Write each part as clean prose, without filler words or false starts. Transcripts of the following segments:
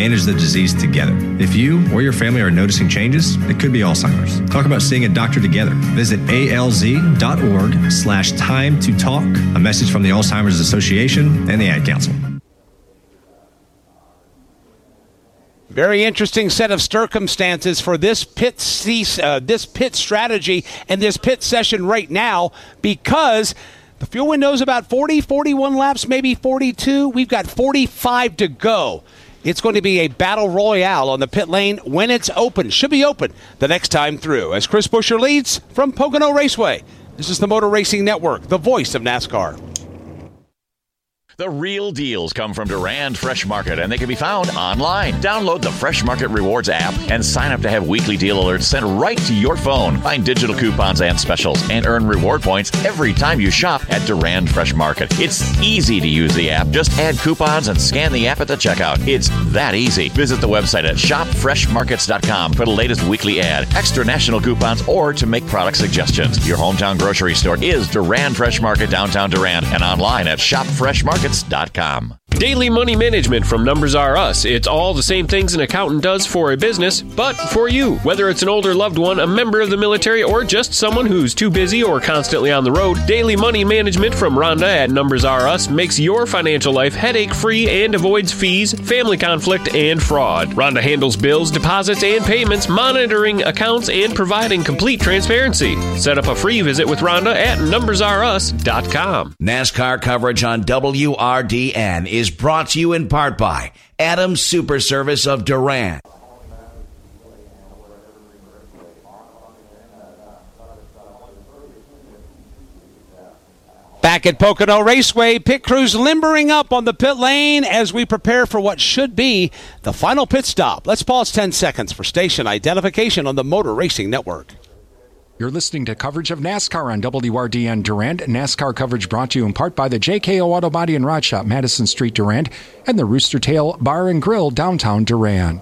manage the disease together. If you or your family are noticing changes, it could be Alzheimer's. Talk about seeing a doctor together. Visit alz.org/time to talk. A message from the Alzheimer's Association and the Ad Council. Very interesting set of circumstances for this pit strategy and this pit session right now, because the fuel window is about 40, 41 laps, maybe 42. We've got 45 to go. It's going to be a battle royale on the pit lane when it's open. Should be open the next time through. As Chris Buescher leads from Pocono Raceway, this is the Motor Racing Network, the voice of NASCAR. The real deals come from Durand Fresh Market, and they can be found online. Download the Fresh Market Rewards app and sign up to have weekly deal alerts sent right to your phone. Find digital coupons and specials and earn reward points every time you shop at Durand Fresh Market. It's easy to use the app. Just add coupons and scan the app at the checkout. It's that easy. Visit the website at shopfreshmarkets.com for the latest weekly ad, extra national coupons, or to make product suggestions. Your hometown grocery store is Durand Fresh Market, downtown Durand, and online at shopfreshmarkets.com. Daily money management from Numbers R Us. It's all the same things an accountant does for a business, but for you. Whether it's an older loved one, a member of the military, or just someone who's too busy or constantly on the road, daily money management from Rhonda at Numbers R Us makes your financial life headache-free and avoids fees, family conflict, and fraud. Rhonda handles bills, deposits, and payments, monitoring accounts, and providing complete transparency. Set up a free visit with Rhonda at numbersrus.com. NASCAR coverage on WRDN is brought to you in part by Adams Super Service of Durand. Back at Pocono Raceway, pit crews limbering up on the pit lane as we prepare for what should be the final pit stop. Let's pause 10 seconds for station identification on the Motor Racing Network. You're listening to coverage of NASCAR on WRDN Durand. NASCAR coverage brought to you in part by the JKO Auto Body and Rod Shop, Madison Street, Durand, and the Rooster Tail Bar and Grill, downtown Durand.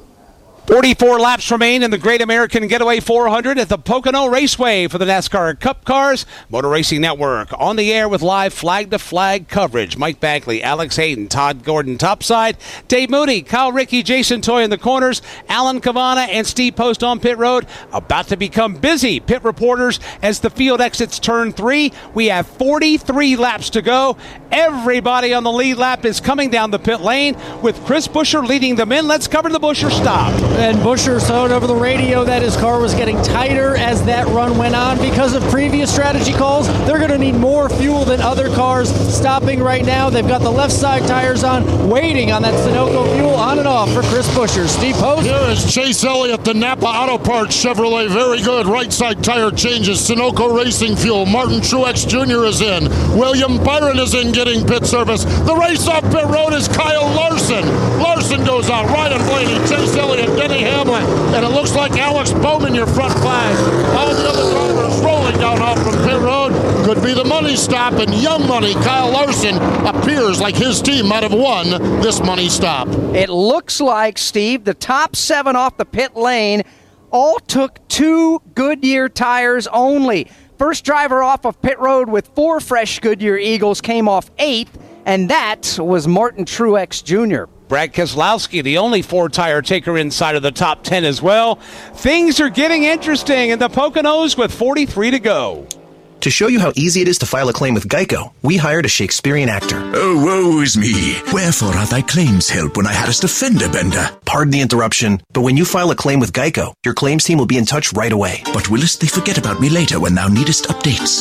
44 laps remain in the Great American Getaway 400 at the Pocono Raceway for the NASCAR Cup Cars. Motor Racing Network on the air with live flag-to-flag coverage. Mike Bagley, Alex Hayden, Todd Gordon topside, Dave Moody, Kyle Rickey, Jason Toy in the corners, Alan Cavana and Steve Post on pit road. About to become busy pit reporters as the field exits turn 3. We have 43 laps to go. Everybody on the lead lap is coming down the pit lane with Chris Buescher leading them in. Let's cover the Buescher stop. And Buescher heard over the radio that his car was getting tighter as that run went on. Because of previous strategy calls, they're going to need more fuel than other cars. Stopping right now, they've got the left side tires on, waiting on that Sunoco fuel on and off for Chris Buescher. Steve Post. Here is Chase Elliott, the Napa Auto Parts Chevrolet. Very good. Right side tire changes. Sunoco Racing Fuel. Martin Truex Jr. is in. William Byron is in getting pit service. The race off pit road is Kyle Larson. Larson goes out. Ryan Blaney, Chase Elliott, Denny Hamlin, and it looks like Alex Bowman, your front flag. All the other drivers rolling down off from pit road. Could be the money stop, and Young Money, Kyle Larson, appears like his team might have won this money stop. It looks like, Steve, the top 7 off the pit lane all took 2 Goodyear tires only. First driver off of pit road with 4 fresh Goodyear Eagles came off 8th, and that was Martin Truex Jr. Brad Keselowski, the only 4-tire taker inside of the top 10 as well. Things are getting interesting in the Poconos with 43 to go. To show you how easy it is to file a claim with Geico, we hired a Shakespearean actor. Oh, woe is me. Wherefore are thy claims help when I hadst a fender bender? Pardon the interruption, but when you file a claim with Geico, your claims team will be in touch right away. But willest they forget about me later when thou needest updates?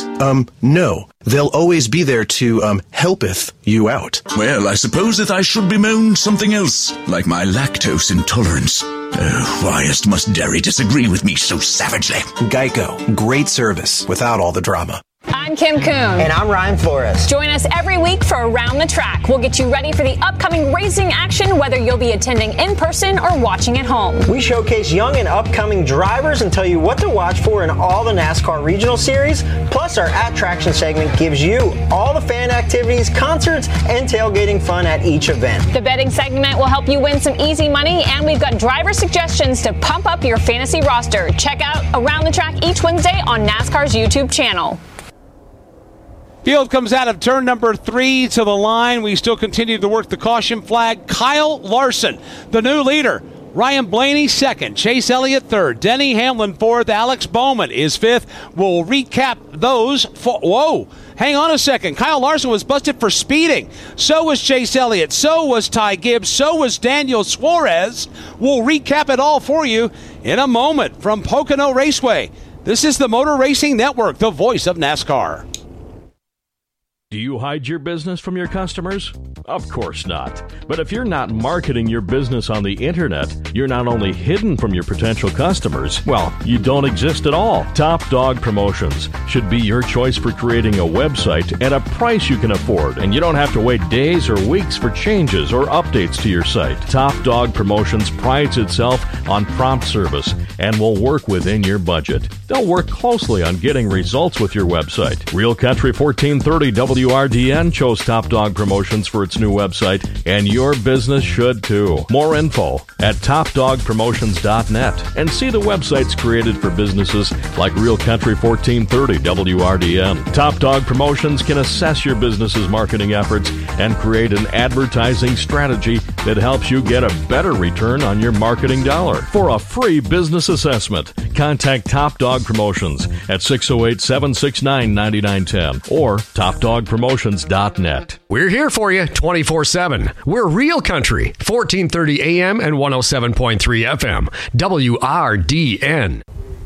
No. They'll always be there to, helpeth you out. Well, I suppose that I should bemoan something else, like my lactose intolerance. Oh, whyest must Derry disagree with me so savagely? Geico. Great service without all the drama. I'm Kim Coon. And I'm Ryan Flores. Join us every week for Around the Track. We'll get you ready for the upcoming racing action, whether you'll be attending in person or watching at home. We showcase young and upcoming drivers and tell you what to watch for in all the NASCAR regional series. Plus, our Attraction segment gives you all the fan activities, concerts, and tailgating fun at each event. The betting segment will help you win some easy money, and we've got driver suggestions to pump up your fantasy roster. Check out Around the Track each Wednesday on NASCAR's YouTube channel. Field comes out of turn number 3 to the line. We still continue to work the caution flag. Kyle Larson, the new leader. Ryan Blaney second, Chase Elliott third, Denny Hamlin fourth, Alex Bowman is fifth. We'll recap those. Hang on a second. Kyle Larson was busted for speeding. So was Chase Elliott. So was Ty Gibbs. So was Daniel Suarez. We'll recap it all for you in a moment from Pocono Raceway. This is the Motor Racing Network, the voice of NASCAR. Do you hide your business from your customers? Of course not. But if you're not marketing your business on the internet, you're not only hidden from your potential customers, well, you don't exist at all. Top Dog Promotions should be your choice for creating a website at a price you can afford, and you don't have to wait days or weeks for changes or updates to your site. Top Dog Promotions prides itself on prompt service and will work within your budget. They'll work closely on getting results with your website. Real Country 1430 WRDN chose Top Dog Promotions for its new website, and your business should too. More info at topdogpromotions.net, and see the websites created for businesses like Real Country 1430 WRDN. Top Dog Promotions can assess your business's marketing efforts and create an advertising strategy that helps you get a better return on your marketing dollar. For a free business assessment, contact Top Dog Promotions at 608-769-9910 or topdogpromotions.net. We're here for you 24/7. We're Real Country, 1430 AM and 107.3 FM, WRDN.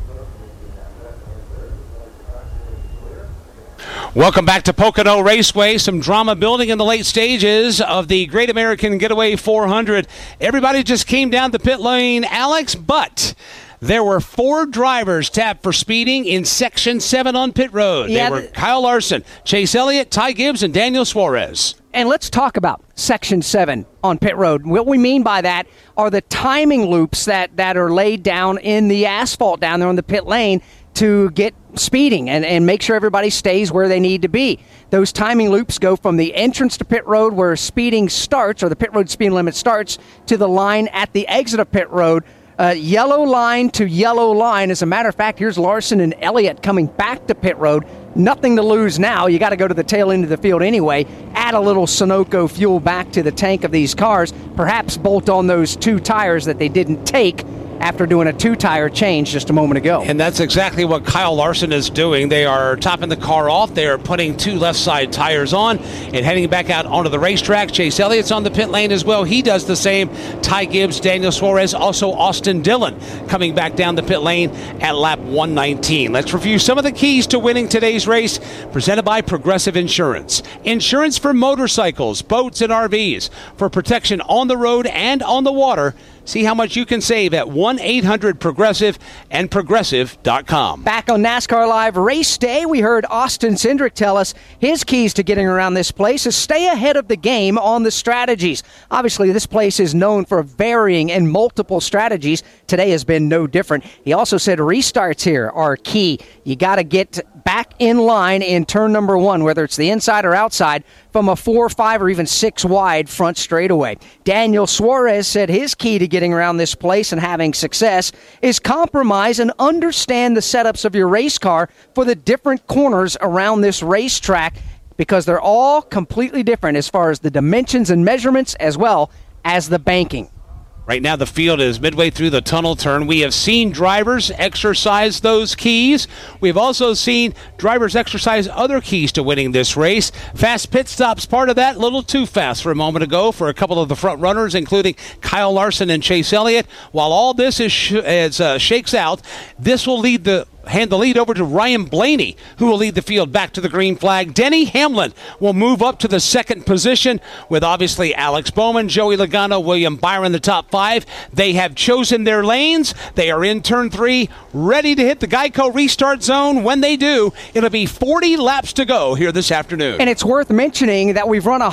Welcome back to Pocono Raceway. Some drama building in the late stages of the Great American Getaway 400. Everybody just came down the pit lane, Alex, but there were 4 drivers tapped for speeding in Section 7 on pit road. They were Kyle Larson, Chase Elliott, Ty Gibbs, and Daniel Suarez. And let's talk about Section 7 on pit road. What we mean by that are the timing loops that are laid down in the asphalt down there on the pit lane to get speeding and make sure everybody stays where they need to be. Those timing loops go from the entrance to pit road where speeding starts, or the pit road speed limit starts, to the line at the exit of pit road. Yellow line to yellow line. As a matter of fact, here's Larson and Elliott coming back to pit road. Nothing to lose now. You got to go to the tail end of the field anyway. Add a little Sunoco fuel back to the tank of these cars. Perhaps bolt on those 2 tires that they didn't take after doing a 2-tire change just a moment ago. And that's exactly what Kyle Larson is doing. They are topping the car off. They are putting 2 left side tires on and heading back out onto the racetrack. Chase Elliott's on the pit lane as well. He does the same. Ty Gibbs, Daniel Suarez, also Austin Dillon coming back down the pit lane at lap 119. Let's review some of the keys to winning today's race, presented by Progressive Insurance. Insurance for motorcycles, boats, and RVs, for protection on the road and on the water. See how much you can save at 1-800-PROGRESSIVE and Progressive.com. Back on NASCAR Live Race Day, we heard Austin Cindric tell us his keys to getting around this place is stay ahead of the game on the strategies. Obviously, this place is known for varying and multiple strategies. Today has been no different. He also said restarts here are key. You got to get back in line in turn number 1, whether it's the inside or outside, from a 4, 5, or even 6 wide front straightaway. Daniel Suarez said his key to getting around this place and having success is compromise and understand the setups of your race car for the different corners around this racetrack, because they're all completely different as far as the dimensions and measurements as well as the banking. Right now the field is midway through the tunnel turn. We have seen drivers exercise those keys. We've also seen drivers exercise other keys to winning this race. Fast pit stops part of that. A little too fast for a moment ago for a couple of the front runners, including Kyle Larson and Chase Elliott. While all this shakes out, this will hand the lead over to Ryan Blaney, who will lead the field back to the green flag. Denny Hamlin will move up to the 2nd position with obviously Alex Bowman, Joey Logano, William Byron, the top 5. They have chosen their lanes. They are in turn 3, ready to hit the Geico restart zone. When they do, it'll be 40 laps to go here this afternoon. And it's worth mentioning that we've run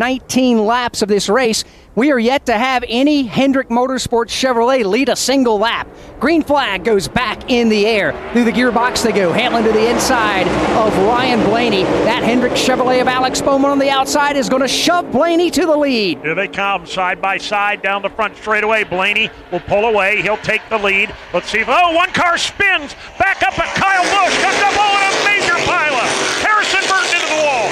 119 laps of this race. We are yet to have any Hendrick Motorsports Chevrolet lead a single lap. Green flag goes back in the air. Through the gearbox they go. Hamlin to the inside of Ryan Blaney. That Hendrick Chevrolet of Alex Bowman on the outside is going to shove Blaney to the lead. Here they come, side by side down the front straightaway. Blaney will pull away. He'll take the lead. Let's see if, one car spins. Back up at Kyle Busch. Comes up, and a major pileup. Harrison Burton into the wall.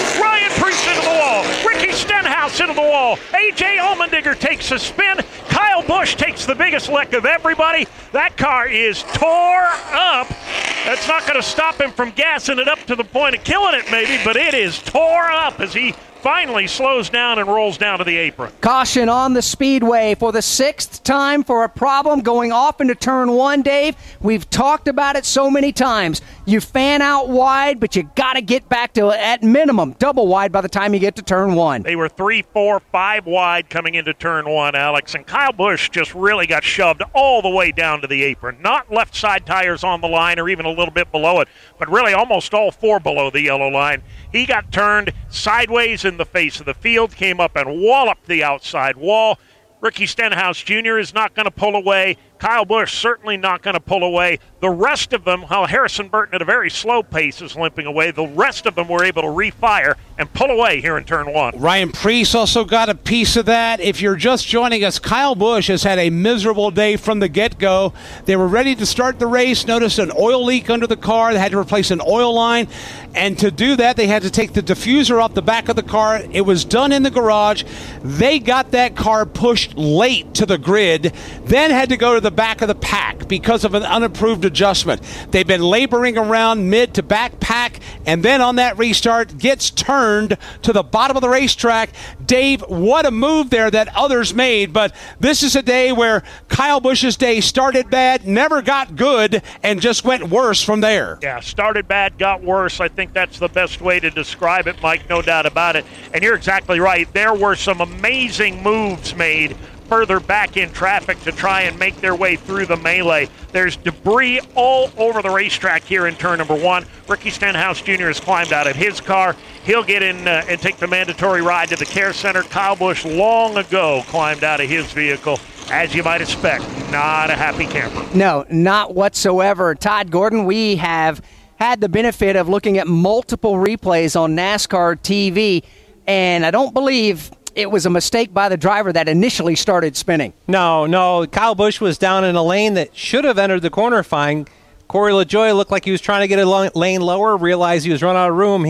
Stenhouse into the wall. A.J. Allmendinger takes a spin. Kyle Busch takes the biggest lick of everybody. That car is tore up. That's not going to stop him from gassing it up to the point of killing it, maybe, but it is tore up as he finally slows down and rolls down to the apron. Caution on the speedway for the 6th time for a problem going off into turn 1, Dave. We've talked about it so many times. You fan out wide, but you got to get back to, at minimum, double wide by the time you get to turn 1. They were 3, 4, 5 wide coming into turn 1, Alex, and Kyle Busch just really got shoved all the way down to the apron. Not left side tires on the line or even a little bit below it, but really almost all 4 below the yellow line. He got turned sideways in the face of the field, came up and walloped the outside wall. Ricky Stenhouse Jr. is not going to pull away. Kyle Busch certainly not going to pull away. The rest of them, while Harrison Burton at a very slow pace is limping away, the rest of them were able to refire and pull away here in turn 1. Ryan Preece also got a piece of that. If you're just joining us, Kyle Busch has had a miserable day from the get-go. They were ready to start the race, noticed an oil leak under the car. They had to replace an oil line. And to do that, they had to take the diffuser off the back of the car. It was done in the garage. They got that car pushed late to the grid, then had to go to the back of the pack because of an unapproved adjustment. They've been laboring around mid to back pack, and then on that restart, gets turned to the bottom of the racetrack. Dave, what a move there that others made, but this is a day where Kyle Busch's day started bad, never got good, and just went worse from there. Yeah, started bad, got worse. I think that's the best way to describe it, Mike, no doubt about it. And you're exactly right. There were some amazing moves made further back in traffic to try and make their way through the melee. There's debris all over the racetrack here in turn number 1. Ricky Stenhouse Jr. has climbed out of his car. He'll get in and take the mandatory ride to the care center. Kyle Busch long ago climbed out of his vehicle. As you might expect, not a happy camper. No, not whatsoever. Todd Gordon, we have had the benefit of looking at multiple replays on NASCAR TV, and I don't believe it was a mistake by the driver that initially started spinning. No. Kyle Busch was down in a lane that should have entered the corner fine. Corey LaJoie looked like he was trying to get a lane lower, realized he was running out of room.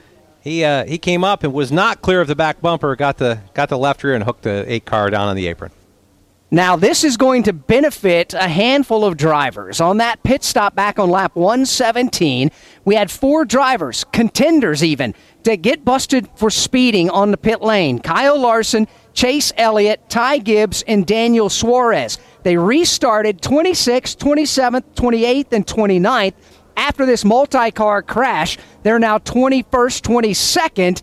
He came up and was not clear of the back bumper, got the left rear and hooked the 8 car down on the apron. Now, this is going to benefit a handful of drivers. On that pit stop back on lap 117, we had 4 drivers, contenders even, to get busted for speeding on the pit lane. Kyle Larson, Chase Elliott, Ty Gibbs, and Daniel Suarez. They restarted 26th, 27th, 28th, and 29th. After this multi-car crash, they're now 21st, 22nd,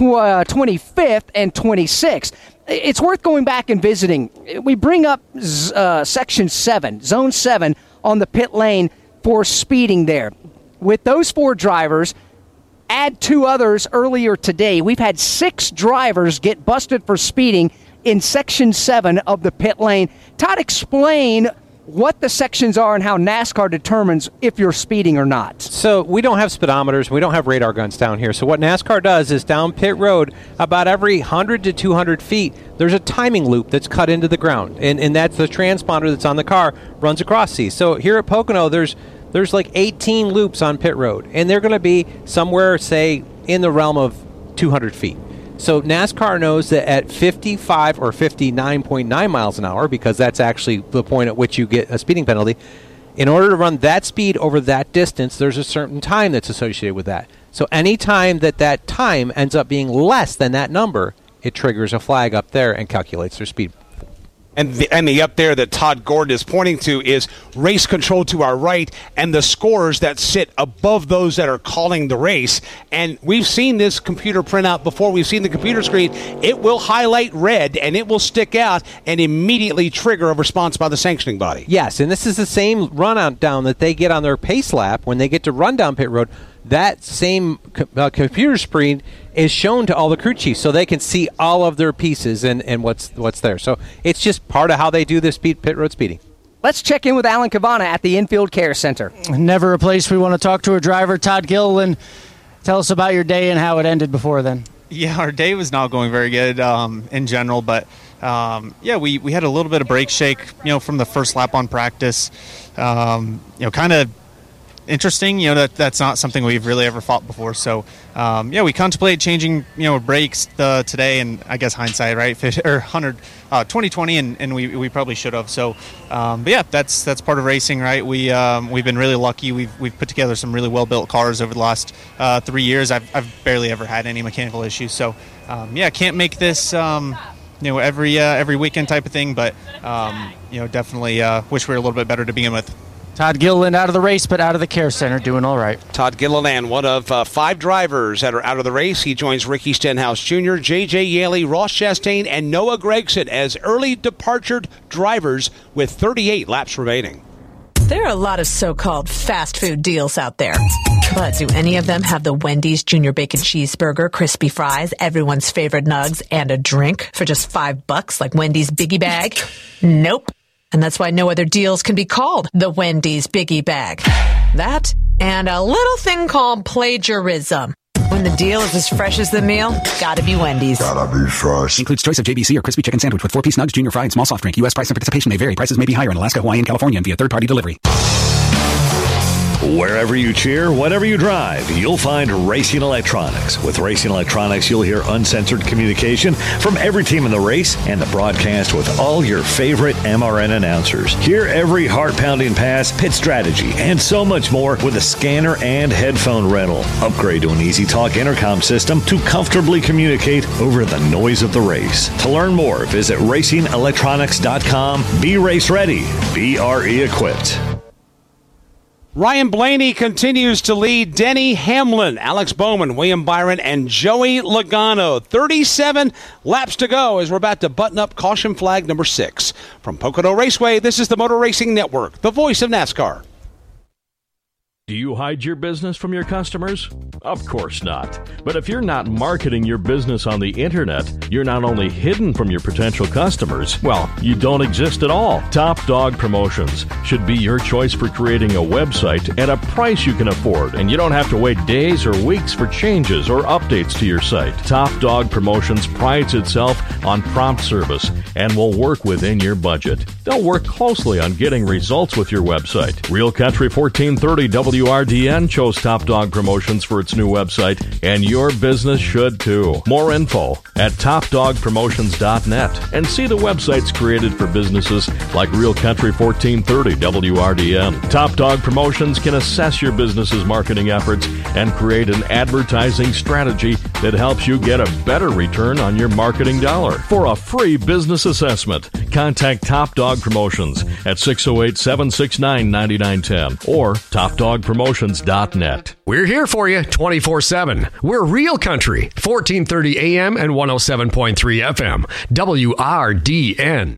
25th, and 26th. It's worth going back and visiting. We bring up Section 7, Zone 7, on the pit lane for speeding there. With those 4 drivers, add 2 others earlier today, we've had 6 drivers get busted for speeding in Section 7 of the pit lane. Todd, explain what the sections are and how NASCAR determines if you're speeding or not. So we don't have speedometers. We don't have radar guns down here. So what NASCAR does is down pit road, about every 100 to 200 feet, there's a timing loop that's cut into the ground. And that's the transponder that's on the car, runs across these. So here at Pocono, there's like 18 loops on pit road. And they're going to be somewhere, say, in the realm of 200 feet. So NASCAR knows that at 55 or 59.9 miles an hour, because that's actually the point at which you get a speeding penalty, in order to run that speed over that distance, there's a certain time that's associated with that. So any time that time ends up being less than that number, it triggers a flag up there and calculates their speed. And the up there that Todd Gordon is pointing to is race control to our right and the scores that sit above those that are calling the race. And we've seen this computer printout before. We've seen the computer screen. It will highlight red, and it will stick out and immediately trigger a response by the sanctioning body. Yes, and this is the same run down that they get on their pace lap when they get to run down pit road. That same computer screen is shown to all the crew chiefs so they can see all of their pieces and what's there. So it's just part of how they do this pit road speeding. Let's check in with Alan Cavana at the Infield Care Center. Never a place we want to talk to a driver. Todd Gilliland, tell us about your day and how it ended before then. Yeah, our day was not going very good in general, but we had a little bit of brake shake, from the first lap on practice. Kind of interesting. That's not something we've really ever fought before. So, we contemplate changing, brakes today, and I guess hindsight, right? 2020, and we probably should have. So, but yeah, that's part of racing, right? We've been really lucky. We've put together some really well built cars over the last 3 years. I've barely ever had any mechanical issues. So, can't make this. Every weekend type of thing, but definitely wish we were a little bit better to begin with. Todd Gilliland out of the race, but out of the care center, doing all right. Todd Gilliland, one of 5 drivers that are out of the race. He joins Ricky Stenhouse Jr., J.J. Yaley, Ross Chastain, and Noah Gragson as early departured drivers with 38 laps remaining. There are a lot of so-called fast food deals out there. But do any of them have the Wendy's Junior Bacon Cheeseburger, crispy fries, everyone's favorite nugs, and a drink for just $5 like Wendy's Biggie Bag? Nope. And that's why no other deals can be called the Wendy's Biggie Bag. That and a little thing called plagiarism. When the deal is as fresh as the meal, gotta be Wendy's. Gotta be fresh. Includes choice of JBC or crispy chicken sandwich with 4-piece nugs, junior fry, and small soft drink. U.S. price and participation may vary. Prices may be higher in Alaska, Hawaii, and California and via third-party delivery. Wherever you cheer, whatever you drive, you'll find Racing Electronics. With Racing Electronics, you'll hear uncensored communication from every team in the race and the broadcast with all your favorite MRN announcers. Hear every heart-pounding pass, pit strategy, and so much more with a scanner and headphone rental. Upgrade to an Easy Talk intercom system to comfortably communicate over the noise of the race. To learn more, visit RacingElectronics.com. Be race ready. Be RE equipped. Ryan Blaney continues to lead Denny Hamlin, Alex Bowman, William Byron, and Joey Logano. 37 laps to go as we're about to button up caution flag number 6. From Pocono Raceway, this is the Motor Racing Network, the voice of NASCAR. Do you hide your business from your customers? Of course not. But if you're not marketing your business on the internet, you're not only hidden from your potential customers, well, you don't exist at all. Top Dog Promotions should be your choice for creating a website at a price you can afford, and you don't have to wait days or weeks for changes or updates to your site. Top Dog Promotions prides itself on prompt service and will work within your budget. They'll work closely on getting results with your website. Real Country 1430 WRDN chose Top Dog Promotions for its new website, and your business should too. More info at topdogpromotions.net and see the websites created for businesses like Real Country 1430 WRDN. Top Dog Promotions can assess your business's marketing efforts and create an advertising strategy that helps you get a better return on your marketing dollar. For a free business assessment, contact Top Dog Promotions at 608-769-9910 or topdogpromotions.net. We're here for you 24/7. We're Real Country, 1430 AM and 107.3 FM, WRDN.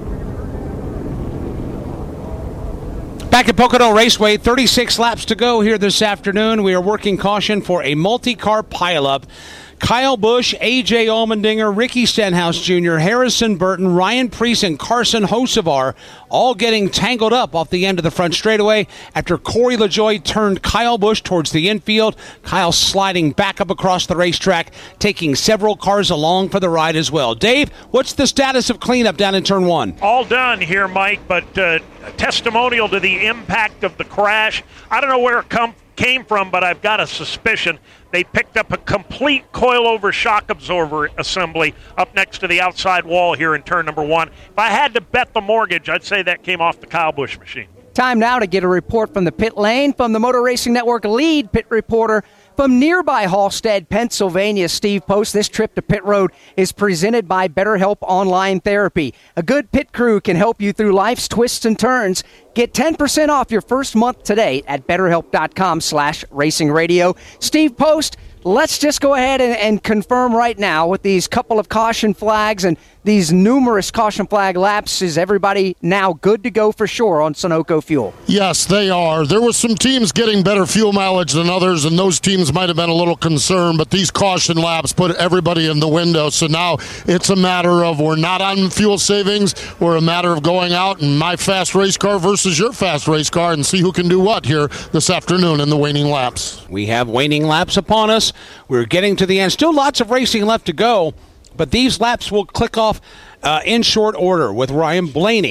Back at Pocono Raceway, 36 laps to go here this afternoon. We are working caution for a multi-car pileup. Kyle Busch, A.J. Allmendinger, Ricky Stenhouse Jr., Harrison Burton, Ryan Preece, and Carson Hocevar all getting tangled up off the end of the front straightaway after Corey LaJoie turned Kyle Busch towards the infield. Kyle sliding back up across the racetrack, taking several cars along for the ride as well. Dave, what's the status of cleanup down in Turn 1? All done here, Mike, but testimonial to the impact of the crash. I don't know where it came from, but I've got a suspicion they picked up a complete coilover shock absorber assembly up next to the outside wall here in turn number 1. If I had to bet the mortgage, I'd say that came off the Kyle Busch machine. Time now to get a report from the pit lane from the Motor Racing Network lead pit reporter from nearby Halstead, Pennsylvania, Steve Post. This trip to pit road is presented by BetterHelp Online Therapy. A good pit crew can help you through life's twists and turns. Get 10% off your first month today at BetterHelp.com/RacingRadio. Steve Post, let's just go ahead and confirm right now with these couple of caution flags and these numerous caution flag laps. Is everybody now good to go for sure on Sunoco fuel? Yes, they are. There were some teams getting better fuel mileage than others, and those teams might have been a little concerned, but these caution laps put everybody in the window. So now it's a matter of we're not on fuel savings. We're a matter of going out in my fast race car versus your fast race car and see who can do what here this afternoon in the waning laps. We have waning laps upon us. We're getting to the end. Still lots of racing left to go, but these laps will click off in short order with Ryan Blaney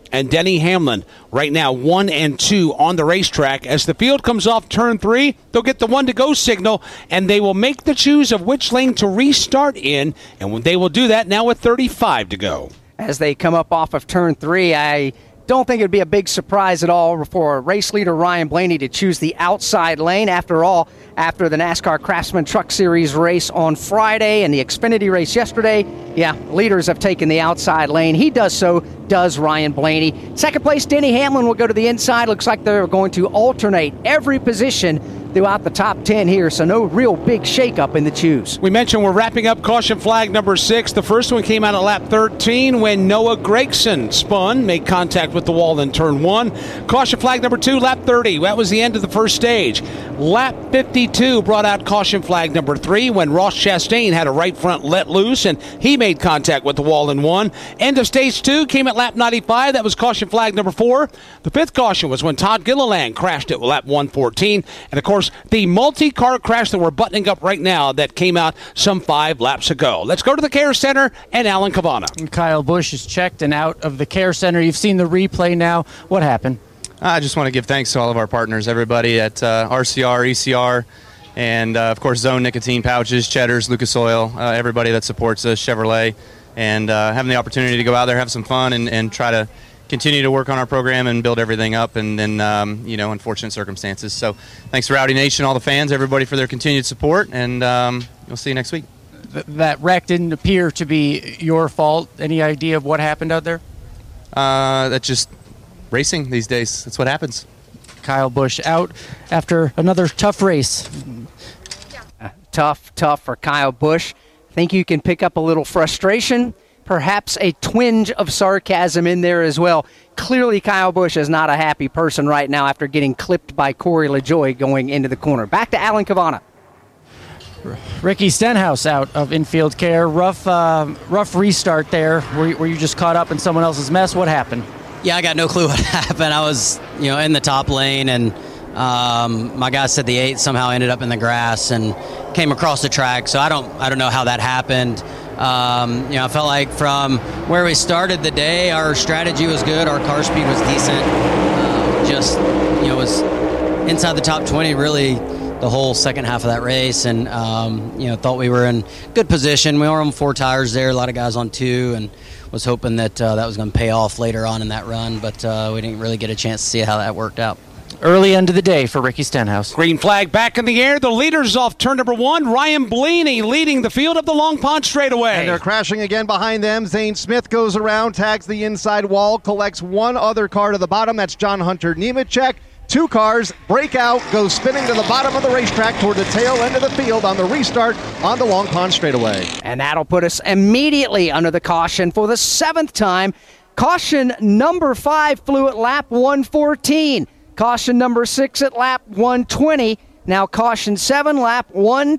and Denny Hamlin. Right now, 1 and 2 on the racetrack. As the field comes off turn 3, they'll get the 1-to-go signal, and they will make the choose of which lane to restart in, and they will do that now with 35 to go. As they come up off of turn 3, I don't think it'd be a big surprise at all for race leader Ryan Blaney to choose the outside lane. After all, after the NASCAR Craftsman Truck Series race on Friday and the Xfinity race yesterday, leaders have taken the outside lane. He does so, does Ryan Blaney. Second place, Denny Hamlin will go to the inside. Looks like they're going to alternate every position throughout the top 10 here, so no real big shakeup in the choose. We mentioned we're wrapping up caution flag number 6. The first one came out at lap 13 when Noah Gragson spun, made contact with the wall in turn 1. Caution flag number 2, lap 30. That was the end of the first stage. Lap 52 brought out caution flag number 3 when Ross Chastain had a right front let loose and he made contact with the wall in 1. End of stage 2 came at lap 95. That was caution flag number 4. The 5th caution was when Todd Gilliland crashed at lap 114. And of course, the multi-car crash that we're buttoning up right now that came out some 5 laps ago. Let's go to the Care Center and Alan Cavana. Kyle Busch is checked and out of the Care Center. You've seen the replay now. What happened? I just want to give thanks to all of our partners, everybody at RCR, ECR, and of course Zone Nicotine Pouches, Cheddar's, Lucas Oil, everybody that supports us, Chevrolet, and having the opportunity to go out there, have some fun, and try to continue to work on our program and build everything up, and then, unfortunate circumstances. So thanks to Rowdy Nation, all the fans, everybody for their continued support, and we'll see you next week. That wreck didn't appear to be your fault. Any idea of what happened out there? That's just racing these days. That's what happens. Kyle Busch out after another tough race. Tough for Kyle Busch. Think you can pick up a little frustration, perhaps a twinge of sarcasm in there as well. Clearly, Kyle Busch is not a happy person right now after getting clipped by Corey LaJoie going into the corner. Back to Alan Cavana. Ricky Stenhouse out of infield care. Rough restart there. Were you just caught up in someone else's mess? What happened? Yeah, I got no clue what happened. I was, in the top lane, and my guy said the 8 somehow ended up in the grass and came across the track. So I don't know how that happened. I felt like from where we started the day, our strategy was good. Our car speed was decent. Was inside the top 20 really the whole second half of that race, and thought we were in good position. We were on 4 tires there, a lot of guys on 2, and was hoping that that was going to pay off later on in that run, but we didn't really get a chance to see how that worked out. Early end of the day for Ricky Stenhouse. Green flag back in the air. The leaders off turn number 1. Ryan Blaney leading the field of the Long Pond straightaway. And they're crashing again behind them. Zane Smith goes around, tags the inside wall, collects one other car to the bottom. That's John Hunter Nemechek. 2 cars break out, go spinning to the bottom of the racetrack toward the tail end of the field on the restart on the Long Pond straightaway. And that'll put us immediately under the caution for the 7th time. Caution number 5 flew at lap 114. Caution number 6 at lap 120. Now caution 7, lap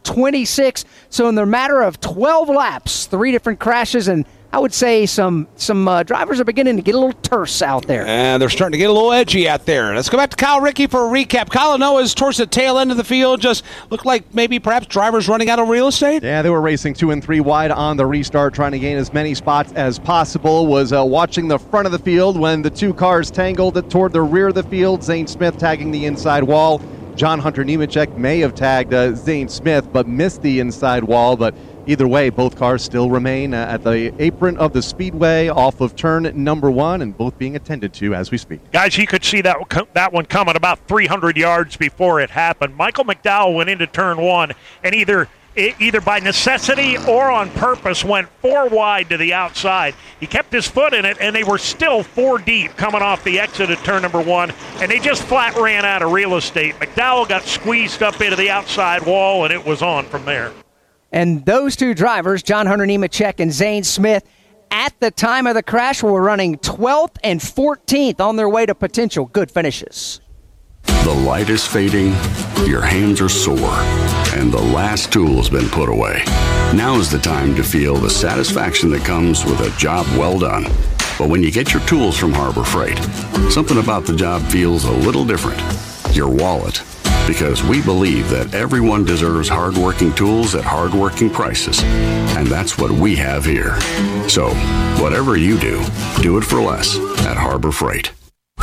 126. So in the matter of 12 laps, 3 different crashes, and I would say some drivers are beginning to get a little terse out there. And they're starting to get a little edgy out there. Let's go back to Kyle Rickey for a recap. Kyle Noah's towards the tail end of the field. Just looked like maybe perhaps drivers running out of real estate. Yeah, they were racing 2 and 3 wide on the restart, trying to gain as many spots as possible. Was watching the front of the field when the 2 cars tangled toward the rear of the field. Zane Smith tagging the inside wall. John Hunter Nemechek may have tagged Zane Smith, but missed the inside wall. But either way, both cars still remain at the apron of the speedway off of turn number 1, and both being attended to as we speak. Guys, you could see that one coming about 300 yards before it happened. Michael McDowell went into turn 1 and either by necessity or on purpose went 4 wide to the outside. He kept his foot in it, and they were still 4 deep coming off the exit of turn number 1, and they just flat ran out of real estate. McDowell got squeezed up into the outside wall, and it was on from there. And those 2 drivers, John Hunter Nemechek and Zane Smith, at the time of the crash were running 12th and 14th on their way to potential good finishes. The light is fading, your hands are sore, and the last tool has been put away. Now is the time to feel the satisfaction that comes with a job well done. But when you get your tools from Harbor Freight, something about the job feels a little different. Your wallet. Because we believe that everyone deserves hardworking tools at hardworking prices. And that's what we have here. So, whatever you do, do it for less. at Harbor Freight.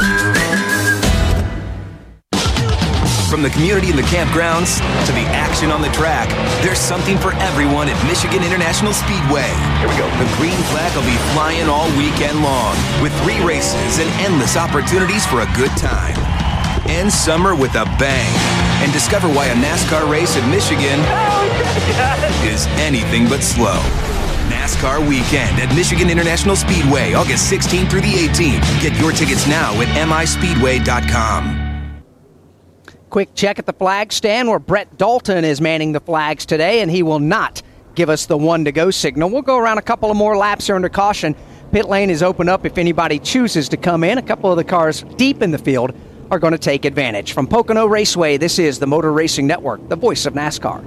From the community in the campgrounds to the action on the track, there's something for everyone at Michigan International Speedway. Here we go. The green flag will be flying all weekend long with 3 races and endless opportunities for a good time. End summer with a bang and discover why a NASCAR race in Michigan is anything but slow. NASCAR Weekend at Michigan International Speedway, August 16th through the 18th. Get your tickets now at mispeedway.com. Quick check at the flag stand where Brett Dalton is manning the flags today, and he will not give us the 1 to go signal. We'll go around a couple of more laps here under caution. Pit lane is open up if anybody chooses to come in. A couple of the cars deep in the field are going to take advantage. From Pocono Raceway, this is the Motor Racing Network, the voice of NASCAR.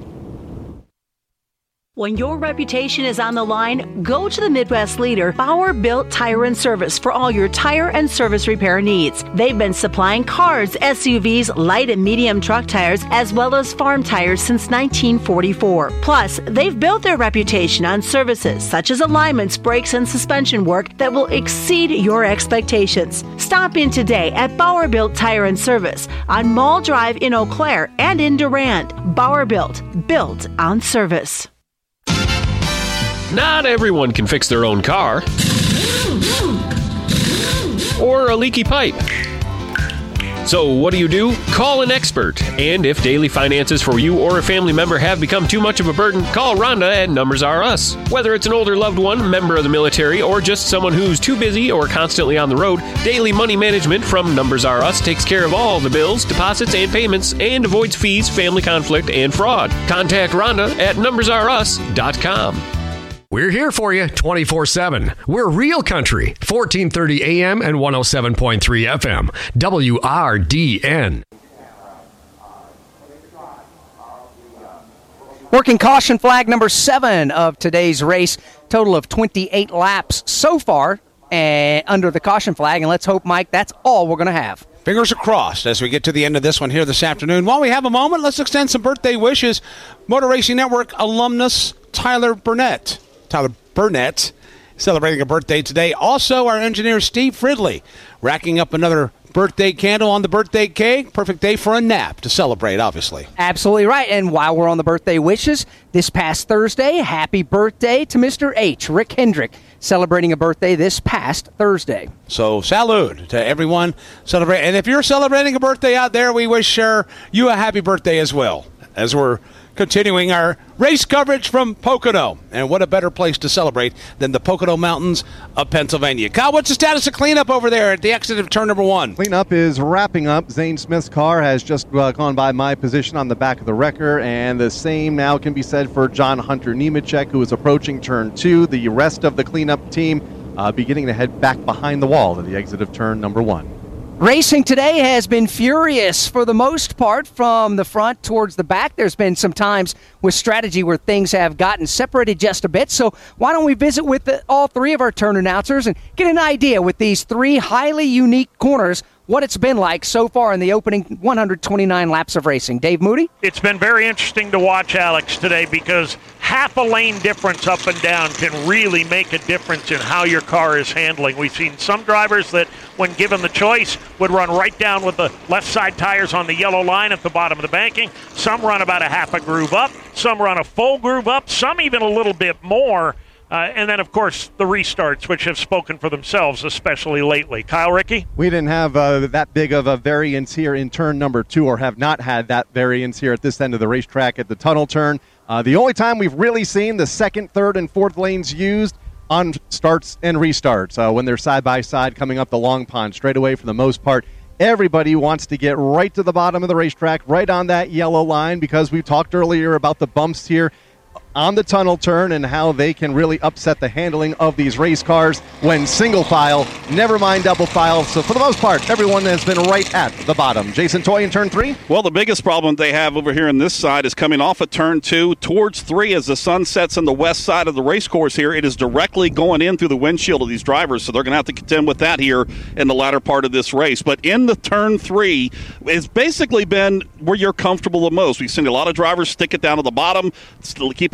When your reputation is on the line, go to the Midwest leader, Bauer Built Tire and Service, for all your tire and service repair needs. They've been supplying cars, SUVs, light and medium truck tires, as well as farm tires since 1944. Plus, they've built their reputation on services such as alignments, brakes, and suspension work that will exceed your expectations. Stop in today at Bauer Built Tire and Service on Mall Drive in Eau Claire and in Durand. Bauer Built on service. Not everyone can fix their own car or a leaky pipe. So what do? Call an expert. And if daily finances for you or a family member have become too much of a burden, call Rhonda at Numbers R Us. Whether it's an older loved one, member of the military, or just someone who's too busy or constantly on the road, Daily Money Management from Numbers R Us takes care of all the bills, deposits, and payments and avoids fees, family conflict, and fraud. Contact Rhonda at numbersrus.com. We're here for you 24/7. We're Real Country, 1430 AM and 107.3 FM, WRDN. Working caution flag number 7 of today's race. Total of 28 laps so far under the caution flag. And let's hope, Mike, that's all we're going to have. Fingers are crossed as we get to the end of this one here this afternoon. While we have a moment, let's extend some birthday wishes. Motor Racing Network alumnus Tyler Burnett celebrating a birthday today. Also, our engineer Steve Fridley racking up another birthday candle on the birthday cake. Perfect day for a nap to celebrate, obviously. Absolutely right. And while we're on the birthday wishes, this past Thursday, happy birthday to Mr. H, Rick Hendrick, celebrating a birthday this past Thursday. So salute to everyone celebrating. And if you're celebrating a birthday out there, we wish you a happy birthday as well, as we're continuing our race coverage from Pocono. And what a better place to celebrate than the Pocono Mountains of Pennsylvania. Kyle, what's the status of cleanup over there at the exit of turn number 1? Cleanup is wrapping up. Zane Smith's car has just gone by my position on the back of the wrecker, and the same now can be said for John Hunter Nemechek, who is approaching turn 2. The rest of the cleanup team beginning to head back behind the wall to the exit of turn number 1. Racing today has been furious for the most part from the front towards the back. There's been some times with strategy where things have gotten separated just a bit. So why don't we visit with all 3 of our turn announcers and get an idea with these 3 highly unique corners what it's been like so far in the opening 129 laps of racing. Dave Moody? It's been very interesting to watch, Alex, today because half a lane difference up and down can really make a difference in how your car is handling. We've seen some drivers that, when given the choice, would run right down with the left side tires on the yellow line at the bottom of the banking. Some run about a half a groove up. Some run a full groove up. Some even a little bit more. And then, of course, the restarts, which have spoken for themselves, especially lately. Kyle Rickey? We didn't have that big of a variance here in turn number 2, or have not had that variance here at this end of the racetrack at the tunnel turn. The only time we've really seen the second, third, and fourth lanes used on starts and restarts when they're side-by-side coming up the Long Pond straightaway for the most part. Everybody wants to get right to the bottom of the racetrack, right on that yellow line, because we talked earlier about the bumps here on the tunnel turn and how they can really upset the handling of these race cars when single file, never mind double file. So for the most part, everyone has been right at the bottom. Jason Toy in turn 3? Well, the biggest problem they have over here on this side is coming off of turn 2 towards 3 as the sun sets on the west side of the race course here. It is directly going in through the windshield of these drivers, so they're going to have to contend with that here in the latter part of this race. But in the turn 3, it's basically been where you're comfortable the most. We've seen a lot of drivers stick it down to the bottom, keep it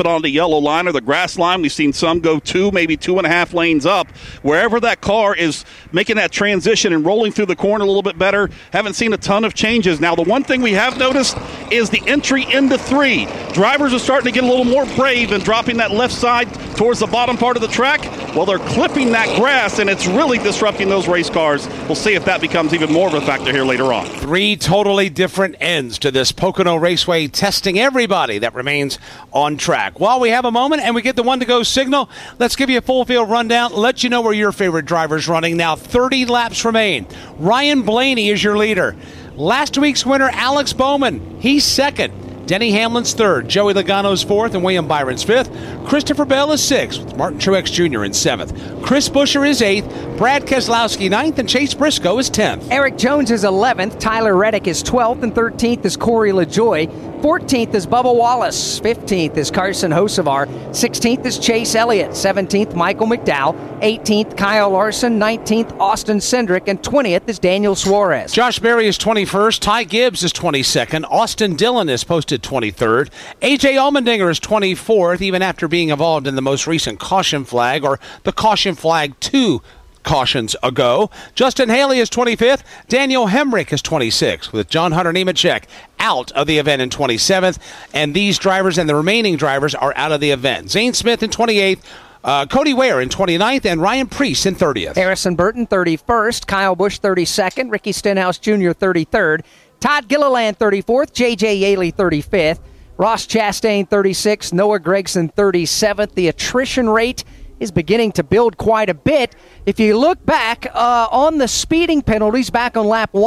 on the yellow line or the grass line. We've seen some go 2, maybe 2.5 lanes up. Wherever that car is making that transition and rolling through the corner a little bit better, haven't seen a ton of changes. Now, the one thing we have noticed is the entry into 3. Drivers are starting to get a little more brave and dropping that left side towards the bottom part of the track. Well, they're clipping that grass, and it's really disrupting those race cars. We'll see if that becomes even more of a factor here later on. 3 totally different ends to this Pocono Raceway, testing everybody that remains on track. While we have a moment and we get the one-to-go signal, let's give you a full field rundown, let you know where your favorite driver's running. Now 30 laps remain. Ryan Blaney is your leader. Last week's winner, Alex Bowman, he's second. Denny Hamlin's third, Joey Logano's fourth, and William Byron's fifth. Christopher Bell is sixth, with Martin Truex Jr. in seventh. Chris Buescher is eighth, Brad Keselowski ninth, and Chase Briscoe is 10th. Eric Jones is 11th, Tyler Reddick is 12th, and 13th is Corey LaJoie. 14th is Bubba Wallace. 15th is Carson Hocevar. 16th is Chase Elliott. 17th, Michael McDowell. 18th, Kyle Larson. 19th, Austin Cindric. And 20th is Daniel Suarez. Josh Berry is 21st. Ty Gibbs is 22nd. Austin Dillon is posted 23rd. A.J. Allmendinger is 24th, even after being involved in the most recent caution flag, or the caution flag 2 cautions ago. Justin Haley is 25th. Daniel Hemrick is 26th, with John Hunter Nemechek out of the event in 27th. And these drivers and the remaining drivers are out of the event. Zane Smith in 28th. Cody Ware in 29th, and Ryan Preece in 30th. Harrison Burton 31st. Kyle Busch 32nd. Ricky Stenhouse Jr. 33rd. Todd Gilliland 34th. J.J. Yaley 35th. Ross Chastain 36th. Noah Gragson 37th. The attrition rate is beginning to build quite a bit. If you look back on the speeding penalties back on lap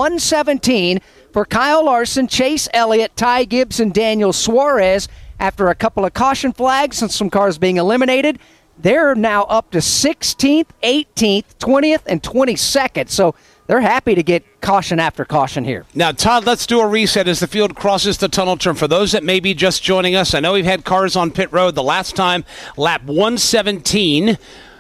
117 for Kyle Larson, Chase Elliott, Ty Gibbs, and Daniel Suarez, after a couple of caution flags and some cars being eliminated, they're now up to 16th, 18th, 20th, and 22nd. So they're happy to get caution after caution here. Now, Todd, let's do a reset as the field crosses the tunnel turn. For those that may be just joining us, I know we've had cars on pit road the last time, lap 117.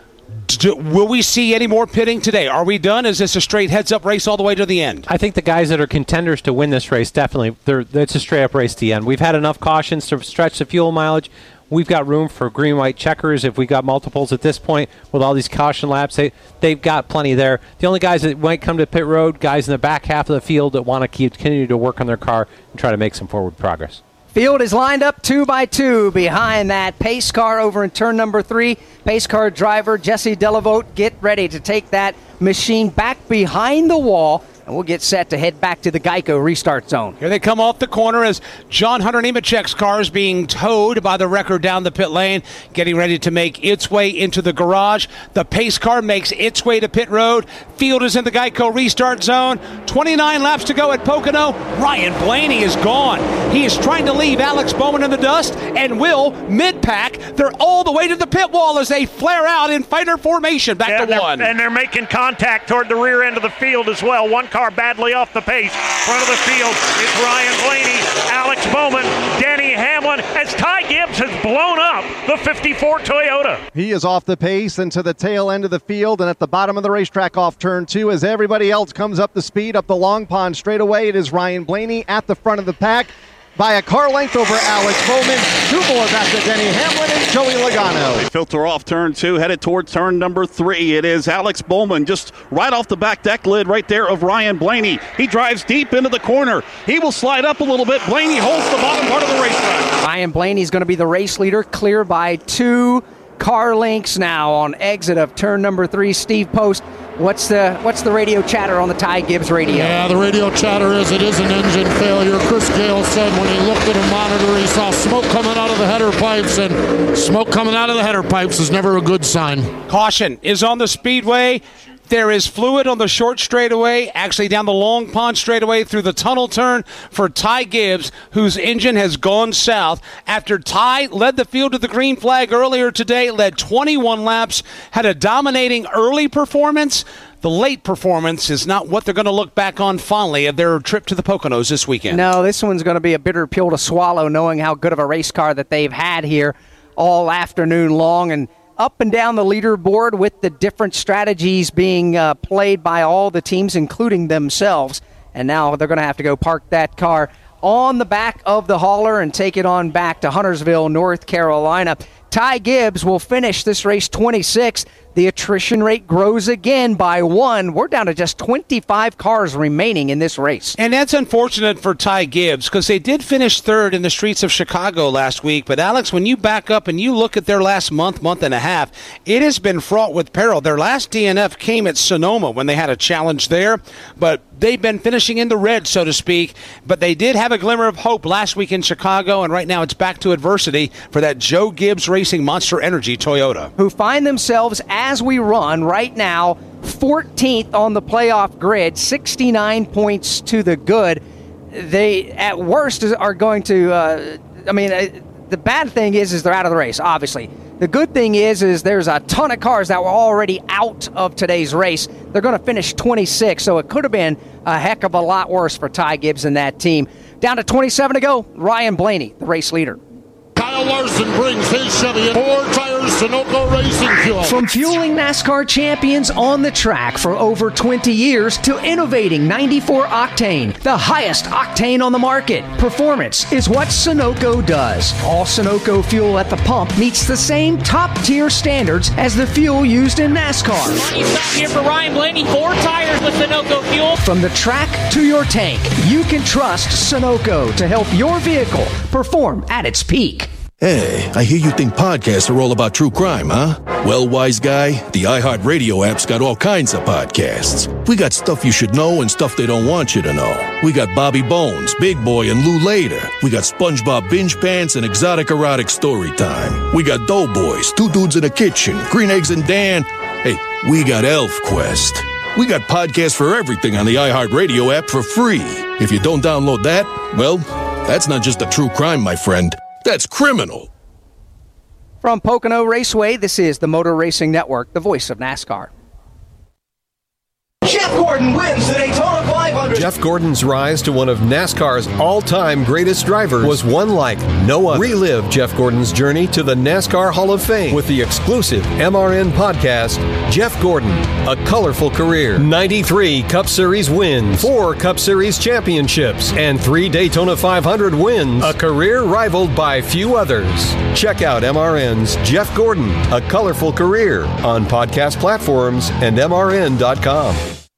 Will we see any more pitting today? Are we done? Is this a straight heads-up race all the way to the end? I think the guys that are contenders to win this race, definitely, it's a straight-up race to the end. We've had enough cautions to stretch the fuel mileage. We've got room for green-white checkers if we got multiples at this point with all these caution laps. They've got plenty there. The only guys that might come to pit road, guys in the back half of the field that want to continue to work on their car and try to make some forward progress. Field is lined up 2 by 2 behind that pace car over in turn number 3. Pace car driver Jesse Delavote, get ready to take that machine back behind the wall. And we'll get set to head back to the Geico restart zone. Here they come off the corner as John Hunter Nemechek's car is being towed by the wrecker down the pit lane, getting ready to make its way into the garage. The pace car makes its way to pit road. Field is in the Geico restart zone. 29 laps to go at Pocono. Ryan Blaney is gone. He is trying to leave Alex Bowman in the dust and will mid-pack. They're all the way to the pit wall as they flare out in fighter formation back to one. And they're making contact toward the rear end of the field as well. One car badly off the pace. Front of the field, it's Ryan Blaney, Alex Bowman, Denny Hamlin, as Ty Gibbs has blown up the 54 Toyota. He is off the pace and to the tail end of the field and at the bottom of the racetrack off turn 2 as everybody else comes up the speed up the Long Pond straightaway. It is Ryan Blaney at the front of the pack by a car length over Alex Bowman. 2 more back to Denny Hamlin and Joey Logano. They filter off turn 2, headed towards turn number 3. It is Alex Bowman just right off the back deck lid right there of Ryan Blaney. He drives deep into the corner. He will slide up a little bit. Blaney holds the bottom part of the racetrack. Ryan Blaney's going to be the race leader, clear by 2 car lengths now on exit of turn number 3. Steve Post, what's the radio chatter on the Ty Gibbs radio? Yeah, the radio chatter is it is an engine failure. Chris Gale said when he looked at a monitor he saw smoke coming out of the header pipes, and smoke coming out of the header pipes is never a good sign. Caution is on the speedway. There is fluid on the short straightaway, actually down the Long Pond straightaway through the tunnel turn for Ty Gibbs, whose engine has gone south after Ty led the field to the green flag earlier today, led 21 laps, had a dominating early performance. The late performance is not what they're going to look back on fondly of their trip to the Poconos this weekend. No, this one's going to be a bitter pill to swallow, knowing how good of a race car that they've had here all afternoon long, and up and down the leaderboard with the different strategies being played by all the teams, including themselves. And now they're going to have to go park that car on the back of the hauler and take it on back to Huntersville, North Carolina. Ty Gibbs will finish this race 26th. The attrition rate grows again by 1. We're down to just 25 cars remaining in this race. And that's unfortunate for Ty Gibbs because they did finish third in the streets of Chicago last week. But, Alex, when you back up and you look at their last month and a half, it has been fraught with peril. Their last DNF came at Sonoma when they had a challenge there. But they've been finishing in the red, so to speak. But they did have a glimmer of hope last week in Chicago, and right now it's back to adversity for that Joe Gibbs Racing Monster Energy Toyota, who find themselves, as we run right now, 14th on the playoff grid, 69 points to the good. They, at worst, are going to, the bad thing is they're out of the race, obviously. The good thing is there's a ton of cars that were already out of today's race. They're going to finish 26, so it could have been a heck of a lot worse for Ty Gibbs and that team. Down to 27 to go, Ryan Blaney, the race leader. Kyle Larson brings his Chevy in 4 tires, Sunoco Racing Fuel. From fueling NASCAR champions on the track for over 20 years to innovating 94 octane, the highest octane on the market, performance is what Sunoco does. All Sunoco fuel at the pump meets the same top-tier standards as the fuel used in NASCAR. Money stop here for Ryan Blaney, 4 tires with Sunoco fuel. From the track to your tank, you can trust Sunoco to help your vehicle perform at its peak. Hey, I hear you think podcasts are all about true crime, huh? Well, wise guy, the iHeartRadio app's got all kinds of podcasts. We got stuff you should know and stuff they don't want you to know. We got Bobby Bones, Big Boy, and Lou Later. We got SpongeBob Binge Pants and Exotic Erotic Story Time. We got Doughboys, Two Dudes in the Kitchen, Green Eggs and Dan. Hey, we got Elf Quest. We got podcasts for everything on the iHeartRadio app for free. If you don't download that, well, that's not just a true crime, my friend. That's criminal. From Pocono Raceway, this is the Motor Racing Network, the voice of NASCAR. Jeff Gordon wins the Daytona 500. Jeff Gordon's rise to one of NASCAR's all-time greatest drivers was one like no other. Relive Jeff Gordon's journey to the NASCAR Hall of Fame with the exclusive MRN podcast, Jeff Gordon, A Colorful Career. 93 Cup Series wins, 4 Cup Series championships, and 3 Daytona 500 wins. A career rivaled by few others. Check out MRN's Jeff Gordon, A Colorful Career on podcast platforms and MRN.com.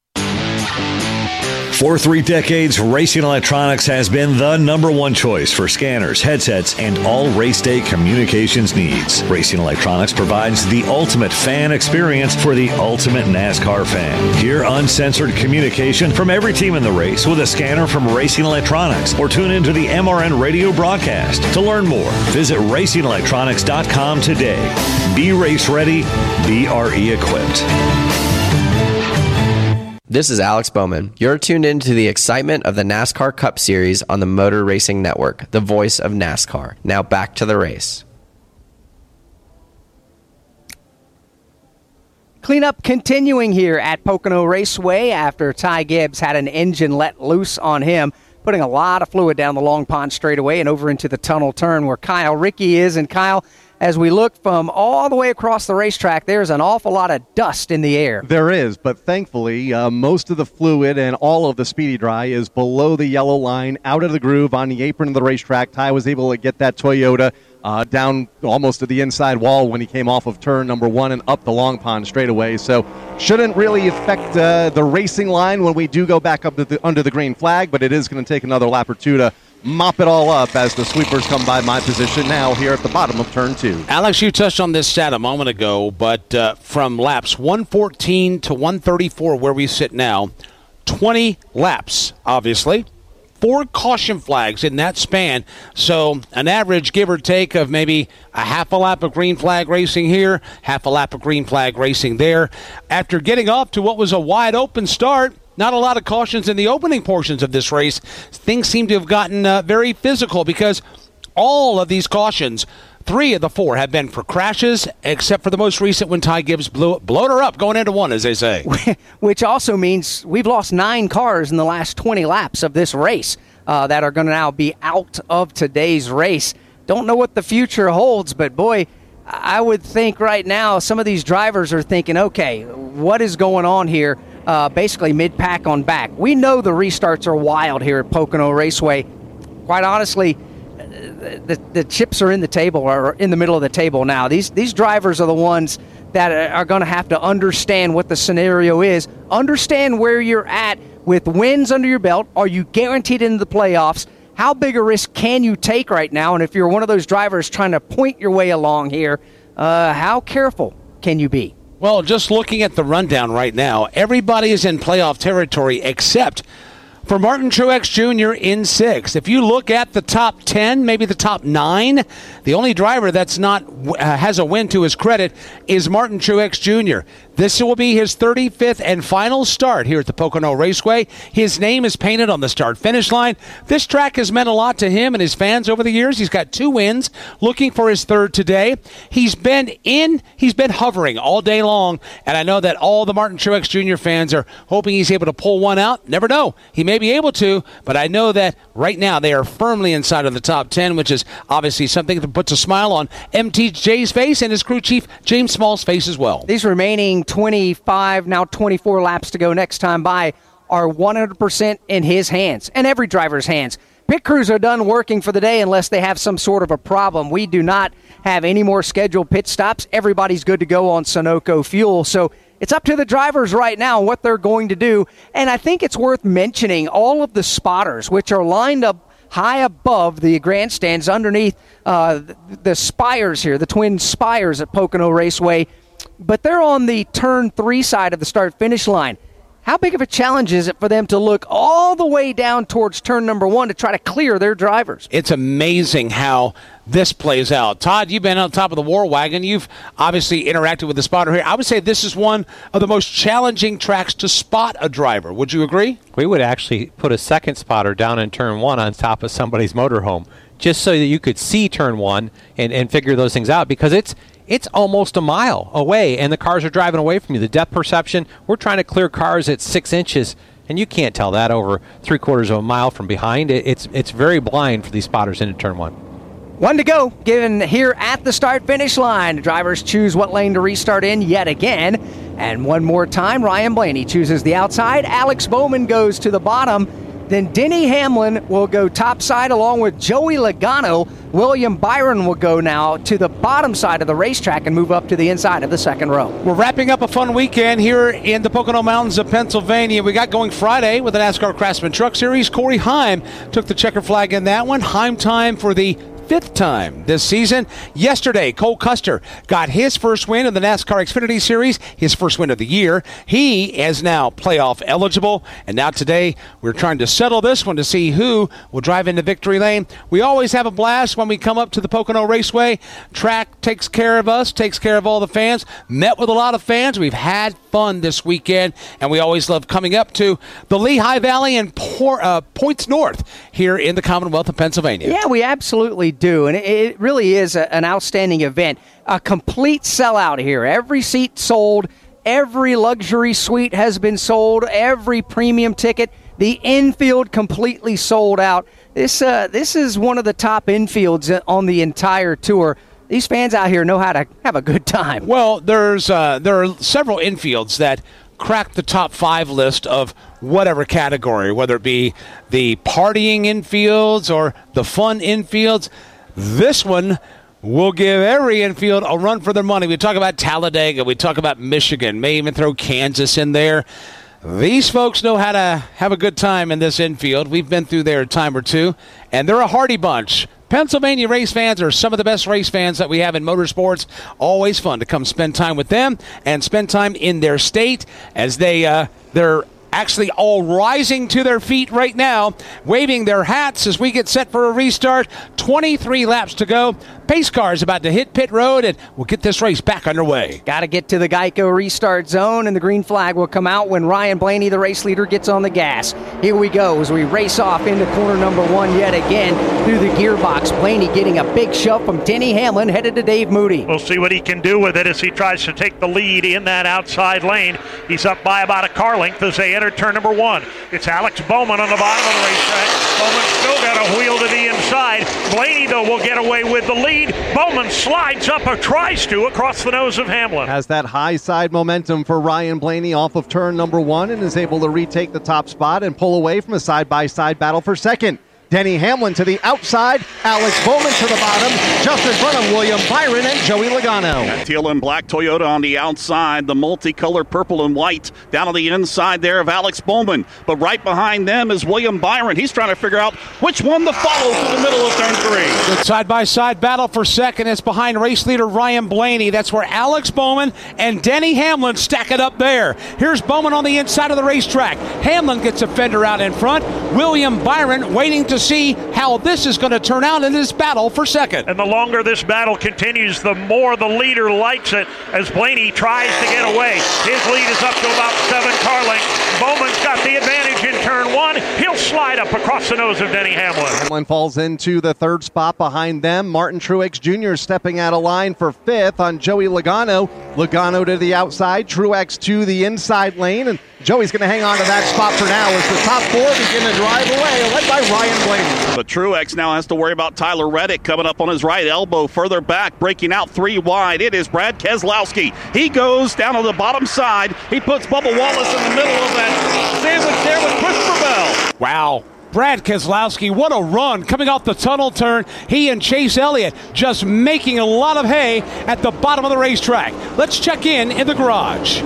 For 3 decades, Racing Electronics has been the #1 choice for scanners, headsets, and all race day communications needs. Racing Electronics provides the ultimate fan experience for the ultimate NASCAR fan. Hear uncensored communication from every team in the race with a scanner from Racing Electronics, or tune into the MRN radio broadcast. To learn more, visit racingelectronics.com today. Be race ready, be RE equipped. This is Alex Bowman. You're tuned into the excitement of the NASCAR Cup Series on the Motor Racing Network, the voice of NASCAR. Now back to the race. Cleanup continuing here at Pocono Raceway after Ty Gibbs had an engine let loose on him, putting a lot of fluid down the Long Pond straightaway and over into the tunnel turn where Kyle Rickey is. And Kyle, as we look from all the way across the racetrack, there's an awful lot of dust in the air. There is, but thankfully, most of the fluid and all of the speedy dry is below the yellow line, out of the groove, on the apron of the racetrack. Ty was able to get that Toyota down almost to the inside wall when he came off of turn number 1 and up the Long Pond straightaway. So shouldn't really affect the racing line when we do go back up to under the green flag, but it is going to take another lap or two to mop it all up as the sweepers come by my position now here at the bottom of turn 2. Alex, you touched on this stat a moment ago, but from laps 114 to 134 where we sit now, 20 laps, obviously. 4 caution flags in that span, so an average give or take of maybe a half a lap of green flag racing here, half a lap of green flag racing there. After getting off to what was a wide open start, not a lot of cautions in the opening portions of this race. Things seem to have gotten very physical because all of these cautions, 3 of the 4 have been for crashes, except for the most recent when Ty Gibbs blowed her up going into 1, as they say. Which also means we've lost 9 cars in the last 20 laps of this race that are going to now be out of today's race. Don't know what the future holds, but boy, I would think right now some of these drivers are thinking, okay, what is going on here? Basically mid-pack on back. We know the restarts are wild here at Pocono Raceway. quite honestly, the chips are in the table, or in the middle of the table now. These drivers are the ones that are going to have to understand what the scenario is, understand where you're at with wins under your belt. Are you guaranteed into the playoffs? How big a risk can you take right now? And if you're one of those drivers trying to point your way along here, how careful can you be? Well, just looking at the rundown right now, everybody is in playoff territory except for Martin Truex Jr. in 6th. If you look at the top 10, maybe the top 9, the only driver that's not has a win to his credit is Martin Truex Jr. This will be his 35th and final start here at the Pocono Raceway. His name is painted on the start-finish line. This track has meant a lot to him and his fans over the years. He's got 2 wins, looking for his 3rd today. He's been hovering all day long, and I know that all the Martin Truex Jr. fans are hoping he's able to pull one out. Never know. He may be able to, but I know that right now they are firmly inside of the top 10, which is obviously something that puts a smile on MTJ's face and his crew chief James Small's face as well. These remaining 25, now 24 laps to go next time by are 100% in his hands and every driver's hands. Pit crews are done working for the day unless they have some sort of a problem. We do not have any more scheduled pit stops. Everybody's good to go on Sunoco fuel. So it's up to the drivers right now what they're going to do. And I think it's worth mentioning all of the spotters, which are lined up high above the grandstands underneath the spires here, the twin spires at Pocono Raceway. But they're on the turn 3 side of the start-finish line. How big of a challenge is it for them to look all the way down towards turn number 1 to try to clear their drivers? It's amazing how this plays out. Todd, you've been on top of the war wagon. You've obviously interacted with the spotter here. I would say this is one of the most challenging tracks to spot a driver. Would you agree? We would actually put a second spotter down in turn 1 on top of somebody's motorhome, just so that you could see turn 1 and figure those things out, because it's almost a mile away, and the cars are driving away from you. The depth perception, we're trying to clear cars at 6 inches, and you can't tell that over 3/4 of a mile from behind. It's very blind for these spotters into turn 1. 1 to go, given here at the start-finish line. The drivers choose what lane to restart in yet again. And one more time, Ryan Blaney chooses the outside. Alex Bowman goes to the bottom. Then Denny Hamlin will go topside along with Joey Logano. William Byron will go now to the bottom side of the racetrack and move up to the inside of the second row. We're wrapping up a fun weekend here in the Pocono Mountains of Pennsylvania. We got going Friday with the NASCAR Craftsman Truck Series. Corey Heim took the checker flag in that one. Heim time for the 5th time this season. Yesterday, Cole Custer got his first win in the NASCAR Xfinity Series, his first win of the year. He is now playoff eligible, and now today we're trying to settle this one to see who will drive into victory lane. We always have a blast when we come up to the Pocono Raceway. Track takes care of us, takes care of all the fans. Met with a lot of fans. We've had fun this weekend, and we always love coming up to the Lehigh Valley and Points North here in the Commonwealth of Pennsylvania. Yeah, we absolutely do, and it really is an outstanding event. A complete sellout here. Every seat sold, every luxury suite has been sold, every premium ticket. The infield completely sold out. This is one of the top infields on the entire tour. These fans out here know how to have a good time. Well, there are several infields that crack the top 5 list of whatever category, whether it be the partying infields or the fun infields. This one will give every infield a run for their money. We talk about Talladega, we talk about Michigan, may even throw Kansas in there. These folks know how to have a good time in this infield. We've been through there a time or two, and they're a hardy bunch. Pennsylvania race fans are some of the best race fans that we have in motorsports. Always fun to come spend time with them and spend time in their state as they're actually all rising to their feet right now, waving their hats as we get set for a restart. 23 laps to go. Pace car is about to hit pit road, and we'll get this race back underway. Got to get to the Geico restart zone, and the green flag will come out when Ryan Blaney, the race leader, gets on the gas. Here we go as we race off into corner number 1 yet again through the gearbox. Blaney getting a big shove from Denny Hamlin, headed to Dave Moody. We'll see what he can do with it as he tries to take the lead in that outside lane. He's up by about a car length as they enter turn number 1. It's Alex Bowman on the bottom of the racetrack. Bowman still got a wheel to the inside. Blaney, though, will get away with the lead. Bowman slides up, or tries to, across the nose of Hamlin. Has that high side momentum for Ryan Blaney off of turn number 1 and is able to retake the top spot and pull away from a side-by-side battle for second. Denny Hamlin to the outside. Alex Bowman to the bottom. Just in front of William Byron and Joey Logano. That teal and black Toyota on the outside. The multicolored purple and white down on the inside there of Alex Bowman. But right behind them is William Byron. He's trying to figure out which one to follow through the middle of turn 3. Good side-by-side battle for second. It's behind race leader Ryan Blaney. That's where Alex Bowman and Denny Hamlin stack it up there. Here's Bowman on the inside of the racetrack. Hamlin gets a fender out in front. William Byron waiting to see how this is going to turn out in this battle for second. And the longer this battle continues, the more the leader likes it as Blaney tries to get away. His lead is up to about 7 car lengths. Bowman's got the advantage in turn 1. He'll slide up across the nose of Denny Hamlin. Hamlin falls into the third spot behind them. Martin Truex Jr. stepping out of line for 5th on Joey Logano. Logano to the outside, Truex to the inside lane, and Joey's going to hang on to that spot for now as the top 4 begin to drive away, led by Ryan Blaney. But Truex now has to worry about Tyler Reddick coming up on his right elbow, further back, breaking out 3 wide. It is Brad Keselowski. He goes down on the bottom side. He puts Bubba Wallace in the middle of that sandwich there with Christopher Bell. Wow. Brad Keselowski, what a run coming off the tunnel turn. He and Chase Elliott just making a lot of hay at the bottom of the racetrack. Let's check in the garage.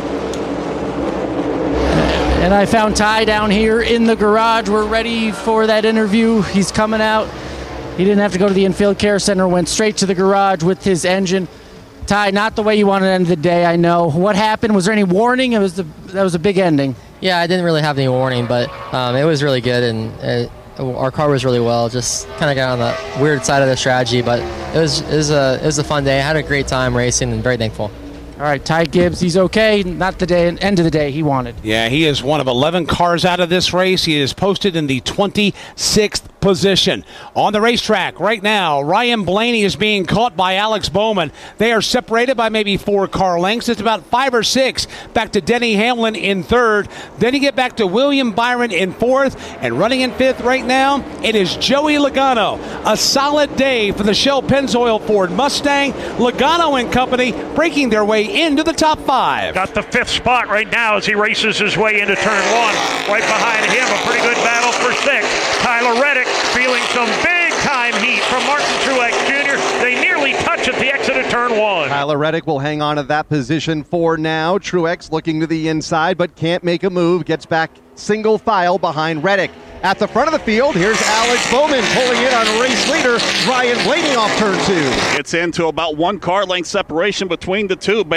And I found Ty down here in the garage. We're ready for that interview. He's coming out. He didn't have to go to the infield care center, went straight to the garage with his engine. Ty, not the way you wanted to end the day, I know. What happened? Was there any warning? That was a big ending. Yeah, I didn't really have any warning, but it was really good, and our car was really well. Just kind of got on the weird side of the strategy, but it was a fun day. I had a great time racing and very thankful. All right, Ty Gibbs, he's okay. Not the end of the day he wanted. Yeah, he is one of 11 cars out of this race. He is posted in the 26th position. On the racetrack right now, Ryan Blaney is being caught by Alex Bowman. They are separated by maybe 4 car lengths. It's about 5 or 6 back to Denny Hamlin in 3rd. Then you get back to William Byron in 4th. And running in 5th right now, it is Joey Logano. A solid day for the Shell Pennzoil Ford Mustang. Logano and company breaking their way into the top 5. Got the 5th spot right now as he races his way into turn 1. Right behind him, a pretty good battle for 6th. Tyler Reddick feeling some big-time heat from Martin Truex Jr. They nearly touch at the exit of turn 1. Tyler Reddick will hang on to that position for now. Truex looking to the inside but can't make a move. Gets back single file behind Reddick. At the front of the field, here's Alex Bowman pulling in on race leader Ryan Blaney off turn 2. It's into about 1 car length separation between the two.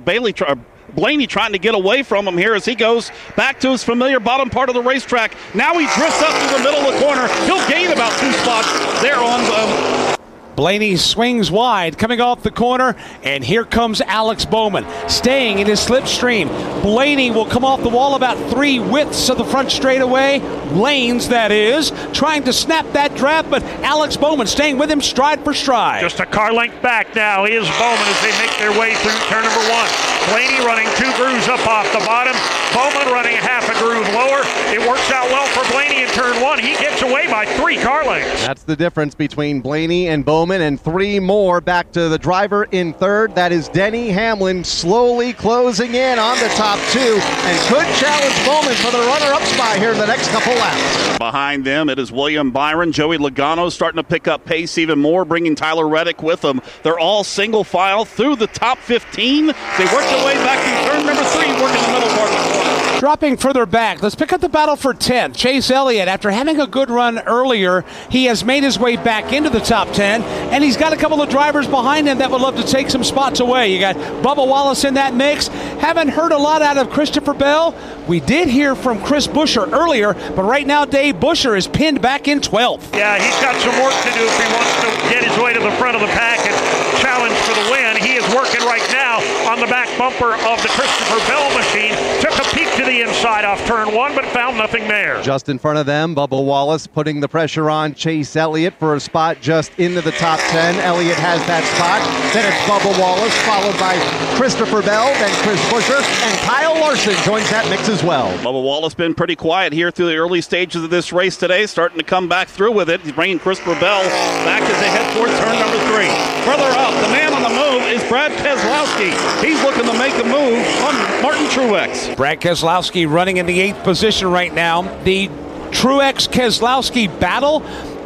Blaney trying to get away from him here as he goes back to his familiar bottom part of the racetrack. Now he drifts up to the middle of the corner. He'll gain about 2 spots there on Blaney swings wide, coming off the corner, and here comes Alex Bowman, staying in his slipstream. Blaney will come off the wall about 3 widths of the front straightaway, lanes that is, trying to snap that draft, but Alex Bowman staying with him stride for stride. Just a car length back now is Bowman as they make their way through turn number 1. Blaney running 2 grooves up off the bottom, Bowman running half a groove lower. It works out well for Blaney in turn 1. He gets away by 3 car lengths. That's the difference between Blaney and Bowman. And 3 more back to the driver in 3rd. That is Denny Hamlin slowly closing in on the top 2 and could challenge Bowman for the runner-up spot here in the next couple laps. Behind them, it is William Byron. Joey Logano starting to pick up pace even more, bringing Tyler Reddick with them. They're all single file through the top 15. They work their way back to turn number 3, working the middle part of the corner. Dropping further back, let's pick up the battle for 10th. Chase Elliott, after having a good run earlier, he has made his way back into the top 10, and he's got a couple of drivers behind him that would love to take some spots away. You got Bubba Wallace in that mix. Haven't heard a lot out of Christopher Bell. We did hear from Chris Buescher earlier, but right now Dave Buescher is pinned back in 12th. Yeah, he's got some work to do if he wants to get his way to the front of the pack and challenge for the win. He is working right now on the back bumper of the Christopher Bell machine. Took a peek to the inside off turn 1, but found nothing there. Just in front of them, Bubba Wallace putting the pressure on Chase Elliott for a spot just into the top 10. Elliott has that spot. Then it's Bubba Wallace, followed by Christopher Bell, then Chris Buescher, and Kyle Larson joins that mix as well. Bubba Wallace been pretty quiet here through the early stages of this race today, starting to come back through with it. He's bringing Christopher Bell back as they head towards turn number 3. Further up, the man on the move is Brad Keselowski. He's looking to make a move on Martin Truex. Brad Keselowski running in the 8th position right now. The Truex-Keselowski battle,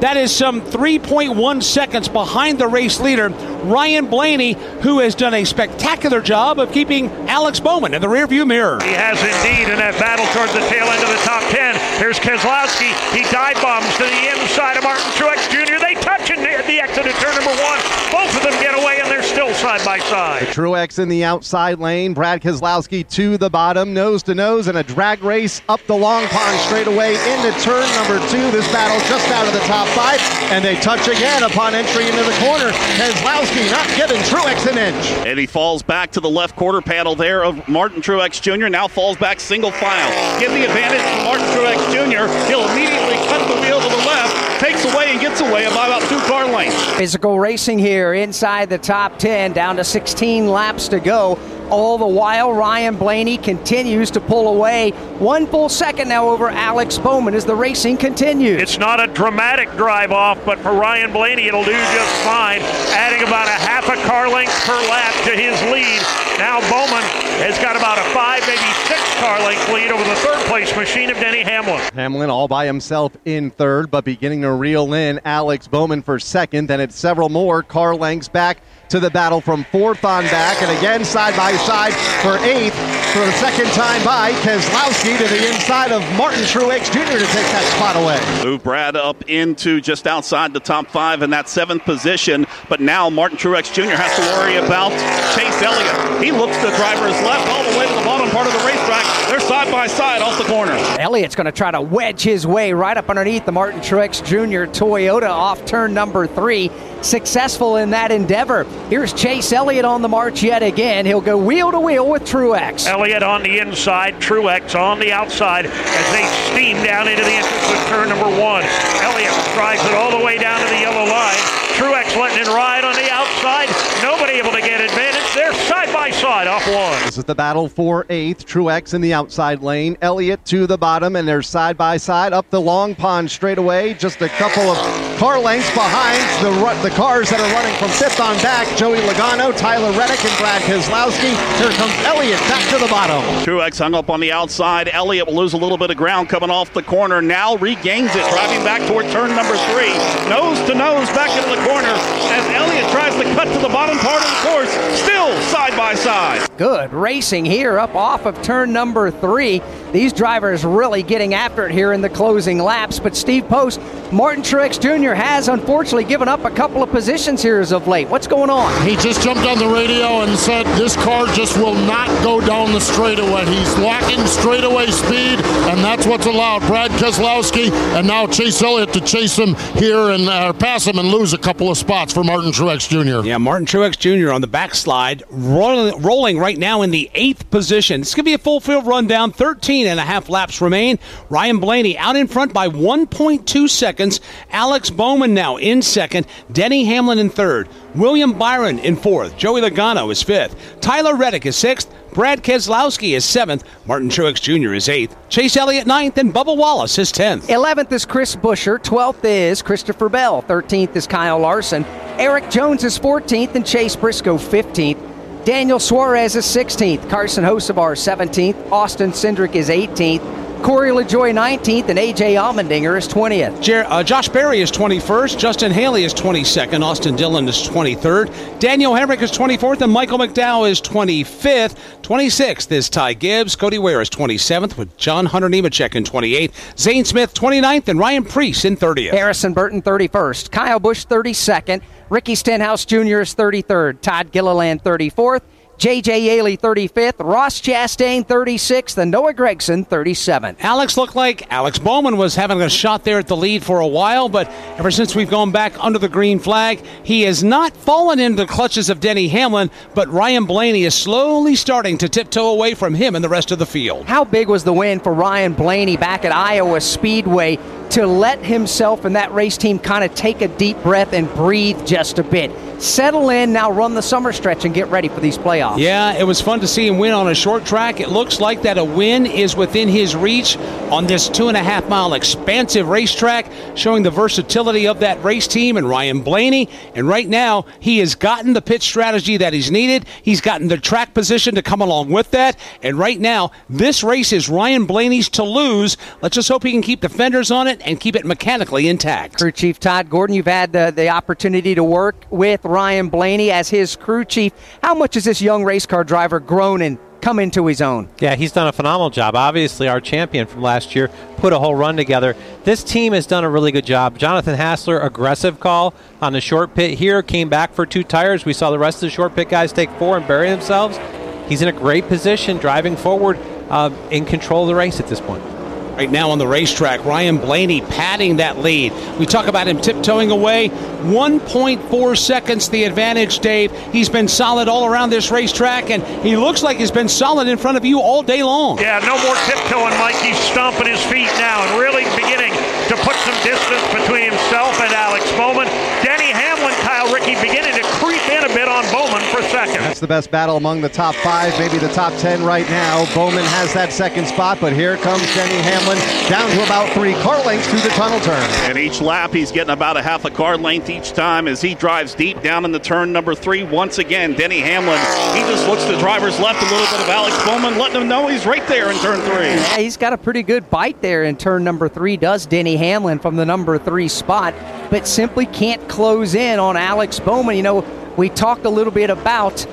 That is some 3.1 seconds behind the race leader, Ryan Blaney, who has done a spectacular job of keeping Alex Bowman in the rearview mirror. He has indeed in that battle towards the tail end of the top 10. Here's Keselowski. He dive bombs to the inside of Martin Truex Jr. They touch in the exit of turn number 1. Both of them get away, and they're still side by side. Truex in the outside lane. Brad Keselowski to the bottom, nose to nose, and a drag race up the Long Pond straightaway into turn number 2. This battle just out of the top 5, and they touch again upon entry into the corner. Keselowski not giving Truex an inch. And he falls back to the left quarter panel there of Martin Truex Jr. Now falls back single file. Give the advantage to Martin Truex Jr. He'll immediately cut the wheel to the left, takes away and gets away by about 2 car lengths. Physical racing here inside the top 10, down to 16 laps to go. All the while, Ryan Blaney continues to pull away. 1 full second now over Alex Bowman as the racing continues. It's not a dramatic drive off, but for Ryan Blaney, it'll do just fine, adding about a half a car length per lap to his lead. Now Bowman has got about a 5, maybe 6 car length lead over the third place machine of Denny Hamlin. Hamlin all by himself in third, but beginning to reel in Alex Bowman for second. Then it's several more car lengths back to the battle from fourth on back, and again side by side for eighth for the second time by Keselowski to the inside of Martin Truex Jr. to take that spot away. Move Brad up into just outside the top 5 in that 7th position, but now Martin Truex Jr. has to worry about Chase Elliott. He looks to the driver's left all the way to the bottom part of the racetrack. They're side by side off the corner. Elliott's going to try to wedge his way right up underneath the Martin Truex Jr. Toyota off turn number 3. Successful in that endeavor. Here's Chase Elliott on the march yet again. He'll go wheel to wheel with Truex. Elliott on the inside, Truex on the outside as they steam down into the entrance of turn number 1. Elliott drives it all the way down to the yellow line. Truex letting it ride on the outside. Nobody able to get advantage. They're side by side off 1. This is the battle for 8th. Truex in the outside lane. Elliott to the bottom, and they're side by side up the Long Pond straightaway. Just a couple of car lengths behind the cars that are running from 5th on back. Joey Logano, Tyler Reddick, and Brad Keselowski. Here comes Elliott back to the bottom. Truex hung up on the outside. Elliott will lose a little bit of ground coming off the corner. Now regains it, driving back toward turn number 3. Nose to nose back into the corner as Elliott tries to cut to the bottom part of the course. Still side by side. Good racing here up off of turn number 3. These drivers really getting after it here in the closing laps. But Steve Post, Martin Truex Jr. has unfortunately given up a couple of positions here as of late. What's going on? He just jumped on the radio and said this car just will not go down the straightaway. He's lacking straightaway speed, and that's what's allowed Brad Keselowski and now Chase Elliott to chase him here and pass him and lose a couple of spots for Martin Truex Jr. Yeah, Martin Truex Jr. on the backslide, rolling right now in the 8th position. This could be a full field rundown. 13 and a half laps remain. Ryan Blaney out in front by 1.2 seconds. Alex Bowman now in second. Denny Hamlin in third. William Byron in fourth. Joey Logano is fifth. Tyler Reddick is sixth. Brad Keselowski is 7th. Martin Truex Jr. is 8th. Chase Elliott 9th, and Bubba Wallace is 10th. 11th is Chris Buescher. 12th is Christopher Bell. 13th is Kyle Larson. Eric Jones is 14th, and Chase Briscoe 15th. Daniel Suarez is 16th. Carson Hocevar 17th. Austin Cindric is 18th. Corey LaJoie 19th, and A.J. Allmendinger is 20th. Josh Berry is 21st. Justin Haley is 22nd. Austin Dillon is 23rd. Daniel Hemrick is 24th, and Michael McDowell is 25th. 26th is Ty Gibbs. Cody Ware is 27th, with John Hunter Nemechek in 28th. Zane Smith 29th, and Ryan Preece in 30th. Harrison Burton 31st. Kyle Busch 32nd. Ricky Stenhouse Jr. is 33rd. Todd Gilliland 34th. J.J. Yaley 35th, Ross Chastain 36th, and Noah Gragson 37th. Alex looked like Alex Bowman was having a shot there at the lead for a while, but ever since we've gone back under the green flag, he has not fallen into the clutches of Denny Hamlin, but Ryan Blaney is slowly starting to tiptoe away from him and the rest of the field. How big was the win for Ryan Blaney back at Iowa Speedway to let himself and that race team kind of take a deep breath and breathe just a bit? settle in, now run the summer stretch and get ready for these playoffs. Yeah, it was fun to see him win on a short track. It looks like that a win is within his reach on this 2.5-mile expansive racetrack, showing the versatility of that race team and Ryan Blaney. And right now, he has gotten the pit strategy that he's needed. He's gotten the track position to come along with that. And right now, this race is Ryan Blaney's to lose. Let's just hope he can keep the fenders on it and keep it mechanically intact. Crew Chief Todd Gordon, you've had the opportunity to work with Ryan Blaney as his crew chief. How much has this young race car driver grown and come into his own? Yeah, he's done a phenomenal job. Obviously, our champion from last year put a whole run together. This team has done a really good job. Jonathan Hassler, aggressive call on the short pit here, came back for 2 tires. We saw the rest of the short pit guys take 4 and bury themselves. He's in a great position driving forward, in control of the race at this point. Right now on the racetrack, Ryan Blaney padding that lead. We talk about him tiptoeing away. 1.4 seconds the advantage, Dave. He's been solid all around this racetrack, and he looks like he's been solid in front of you all day long. Yeah, no more tiptoeing, Mike. He's stomping his feet now and really beginning to put some distance between himself and Alex Bowman. Denny Hamlin, Kyle Rickey beginning to creep in a bit on Bowman for second. That's the best battle among the top 5, maybe the top 10 right now. Bowman has that second spot, but here comes Denny Hamlin down to about 3 car lengths through the tunnel turn. And each lap, he's getting about a half a car length each time as he drives deep down in the turn number 3. Once again, Denny Hamlin, he just looks to driver's left a little bit of Alex Bowman, letting him know he's right there in turn 3. Yeah, he's got a pretty good bite there in turn number 3, does Denny Hamlin from the number 3 spot, but simply can't close in on Alex Bowman. You know, we talked a little bit about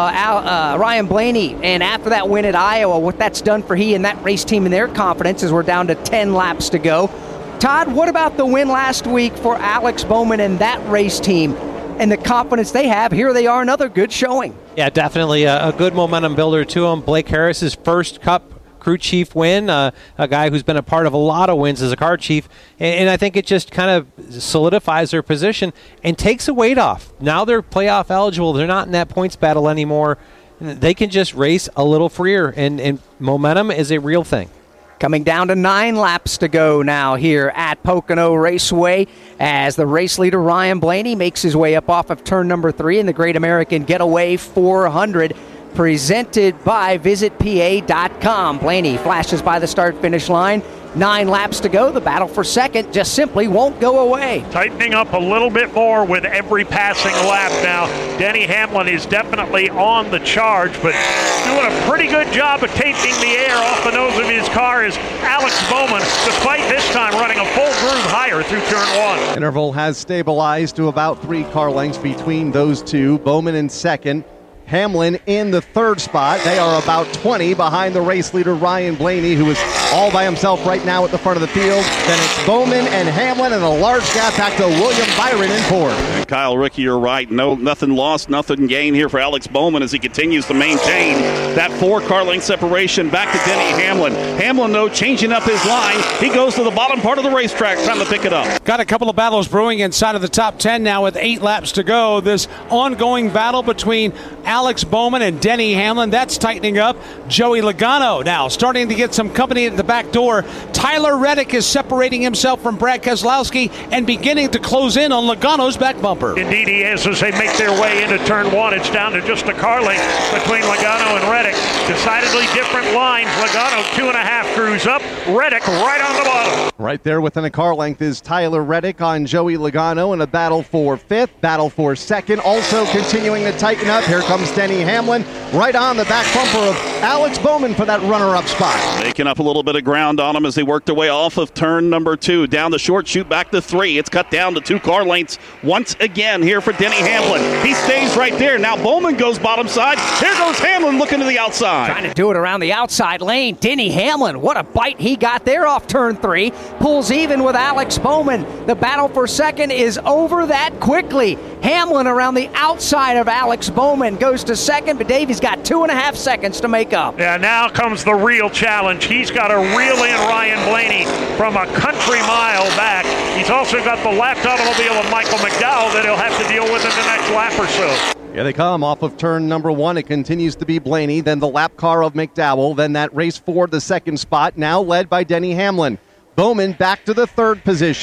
Ryan Blaney, and after that win at Iowa, what that's done for he and that race team and their confidence as we're down to 10 laps to go. Todd, what about the win last week for Alex Bowman and that race team and the confidence they have? Here they are, another good showing. Yeah, definitely a good momentum builder to him. Blake Harris's first Cup crew chief win, a guy who's been a part of a lot of wins as a car chief, and I think it just kind of solidifies their position and takes a weight off. Now they're playoff eligible. They're not in that points battle anymore. They can just race a little freer, and momentum is a real thing. Coming down to 9 laps to go now here at Pocono Raceway as the race leader Ryan Blaney makes his way up off of turn number 3 in the Great American Getaway 400. Presented by VisitPA.com. Blaney flashes by the start-finish line. 9 laps to go. The battle for second just simply won't go away. Tightening up a little bit more with every passing lap now. Denny Hamlin is definitely on the charge, but doing a pretty good job of taping the air off the nose of his car is Alex Bowman, despite this time running a full groove higher through turn 1. Interval has stabilized to about 3 car lengths between those two. Bowman in second. Hamlin in the 3rd spot. They are about 20 behind the race leader Ryan Blaney, who is all by himself right now at the front of the field. Then it's Bowman and Hamlin, and a large gap back to William Byron in 4th. And Kyle Rickey, you're right. Nothing lost, nothing gained here for Alex Bowman as he continues to maintain that 4 car length separation back to Denny Hamlin. Hamlin, though, changing up his line. He goes to the bottom part of the racetrack trying to pick it up. Got a couple of battles brewing inside of the top 10 now with 8 laps to go. This ongoing battle between Alex Bowman and Denny Hamlin, that's tightening up. Joey Logano now starting to get some company at the back door. Tyler Reddick is separating himself from Brad Keselowski and beginning to close in on Logano's back bumper. Indeed he is as they make their way into turn 1. It's down to just a car length between Logano and Reddick. Decidedly different lines. Logano 2.5 crews up. Reddick right on the bottom. Right there within a car length is Tyler Reddick on Joey Logano in a battle for 5th, battle for 2nd. Also continuing to tighten up. Here comes Denny Hamlin right on the back bumper of Alex Bowman for that runner-up spot. Making up a little bit of ground on him as they work their way off of turn number 2. Down the short chute, back to 3. It's cut down to 2 car lengths once again here for Denny Hamlin. He stays right there. Now Bowman goes bottom side. Here goes Hamlin looking to the outside. Trying to do it around the outside lane. Denny Hamlin, what a bite he got there off turn 3. Pulls even with Alex Bowman. The battle for second is over that quickly. Hamlin around the outside of Alex Bowman goes to second, but Davey's got 2.5 seconds to make up. Yeah, now comes the real challenge. He's got to reel in Ryan Blaney from a country mile back. He's also got the lapped automobile of Michael McDowell that he'll have to deal with in the next lap or so. Here they come off of turn number 1. It continues to be Blaney, then the lap car of McDowell, then that race for the 2nd spot, now led by Denny Hamlin. Bowman back to the 3rd position.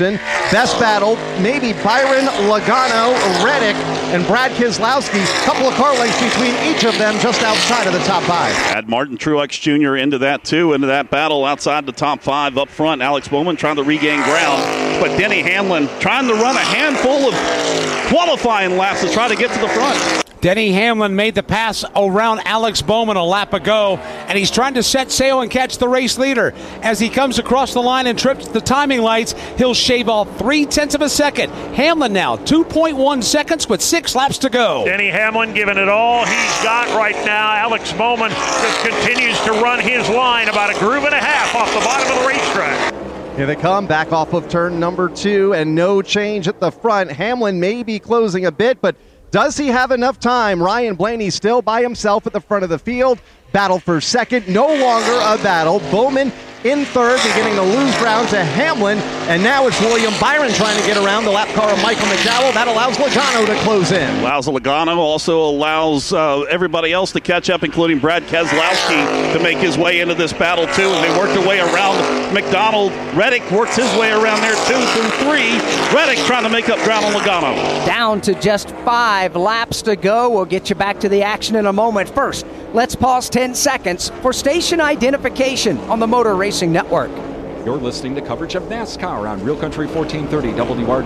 Best battle, maybe Byron, Logano, Reddick, and Brad Keselowski. Couple of car lengths between each of them just outside of the top 5. Add Martin Truex Jr. into that battle outside the top 5 up front. Alex Bowman trying to regain ground, but Denny Hamlin trying to run a handful of qualifying laps to try to get to the front. Denny Hamlin made the pass around Alex Bowman a lap ago, and he's trying to set sail and catch the race leader. As he comes across the line and trips the timing lights, he'll shave off 0.3 of a second. Hamlin now 2.1 seconds with 6 laps to go. Denny Hamlin giving it all he's got right now. Alex Bowman just continues to run his line about a groove and a half off the bottom of the racetrack. Here they come, back off of turn number 2, and no change at the front. Hamlin may be closing a bit, but does he have enough time? Ryan Blaney still by himself at the front of the field. Battle for second, no longer a battle. Bowman in third, beginning to lose ground to Hamlin. And now it's William Byron trying to get around the lap car of Michael McDowell. That allows Logano to close in. Allows Logano, also allows everybody else to catch up, including Brad Keselowski, to make his way into this battle, too. And they work their way around McDonald. Reddick works his way around there, 2 through 3. Reddick trying to make up ground on Logano. Down to just 5 laps to go. We'll get you back to the action in a moment. First, let's pause 10 seconds for station identification on the Motor Racing Network. You're listening to coverage of NASCAR on Real Country 1430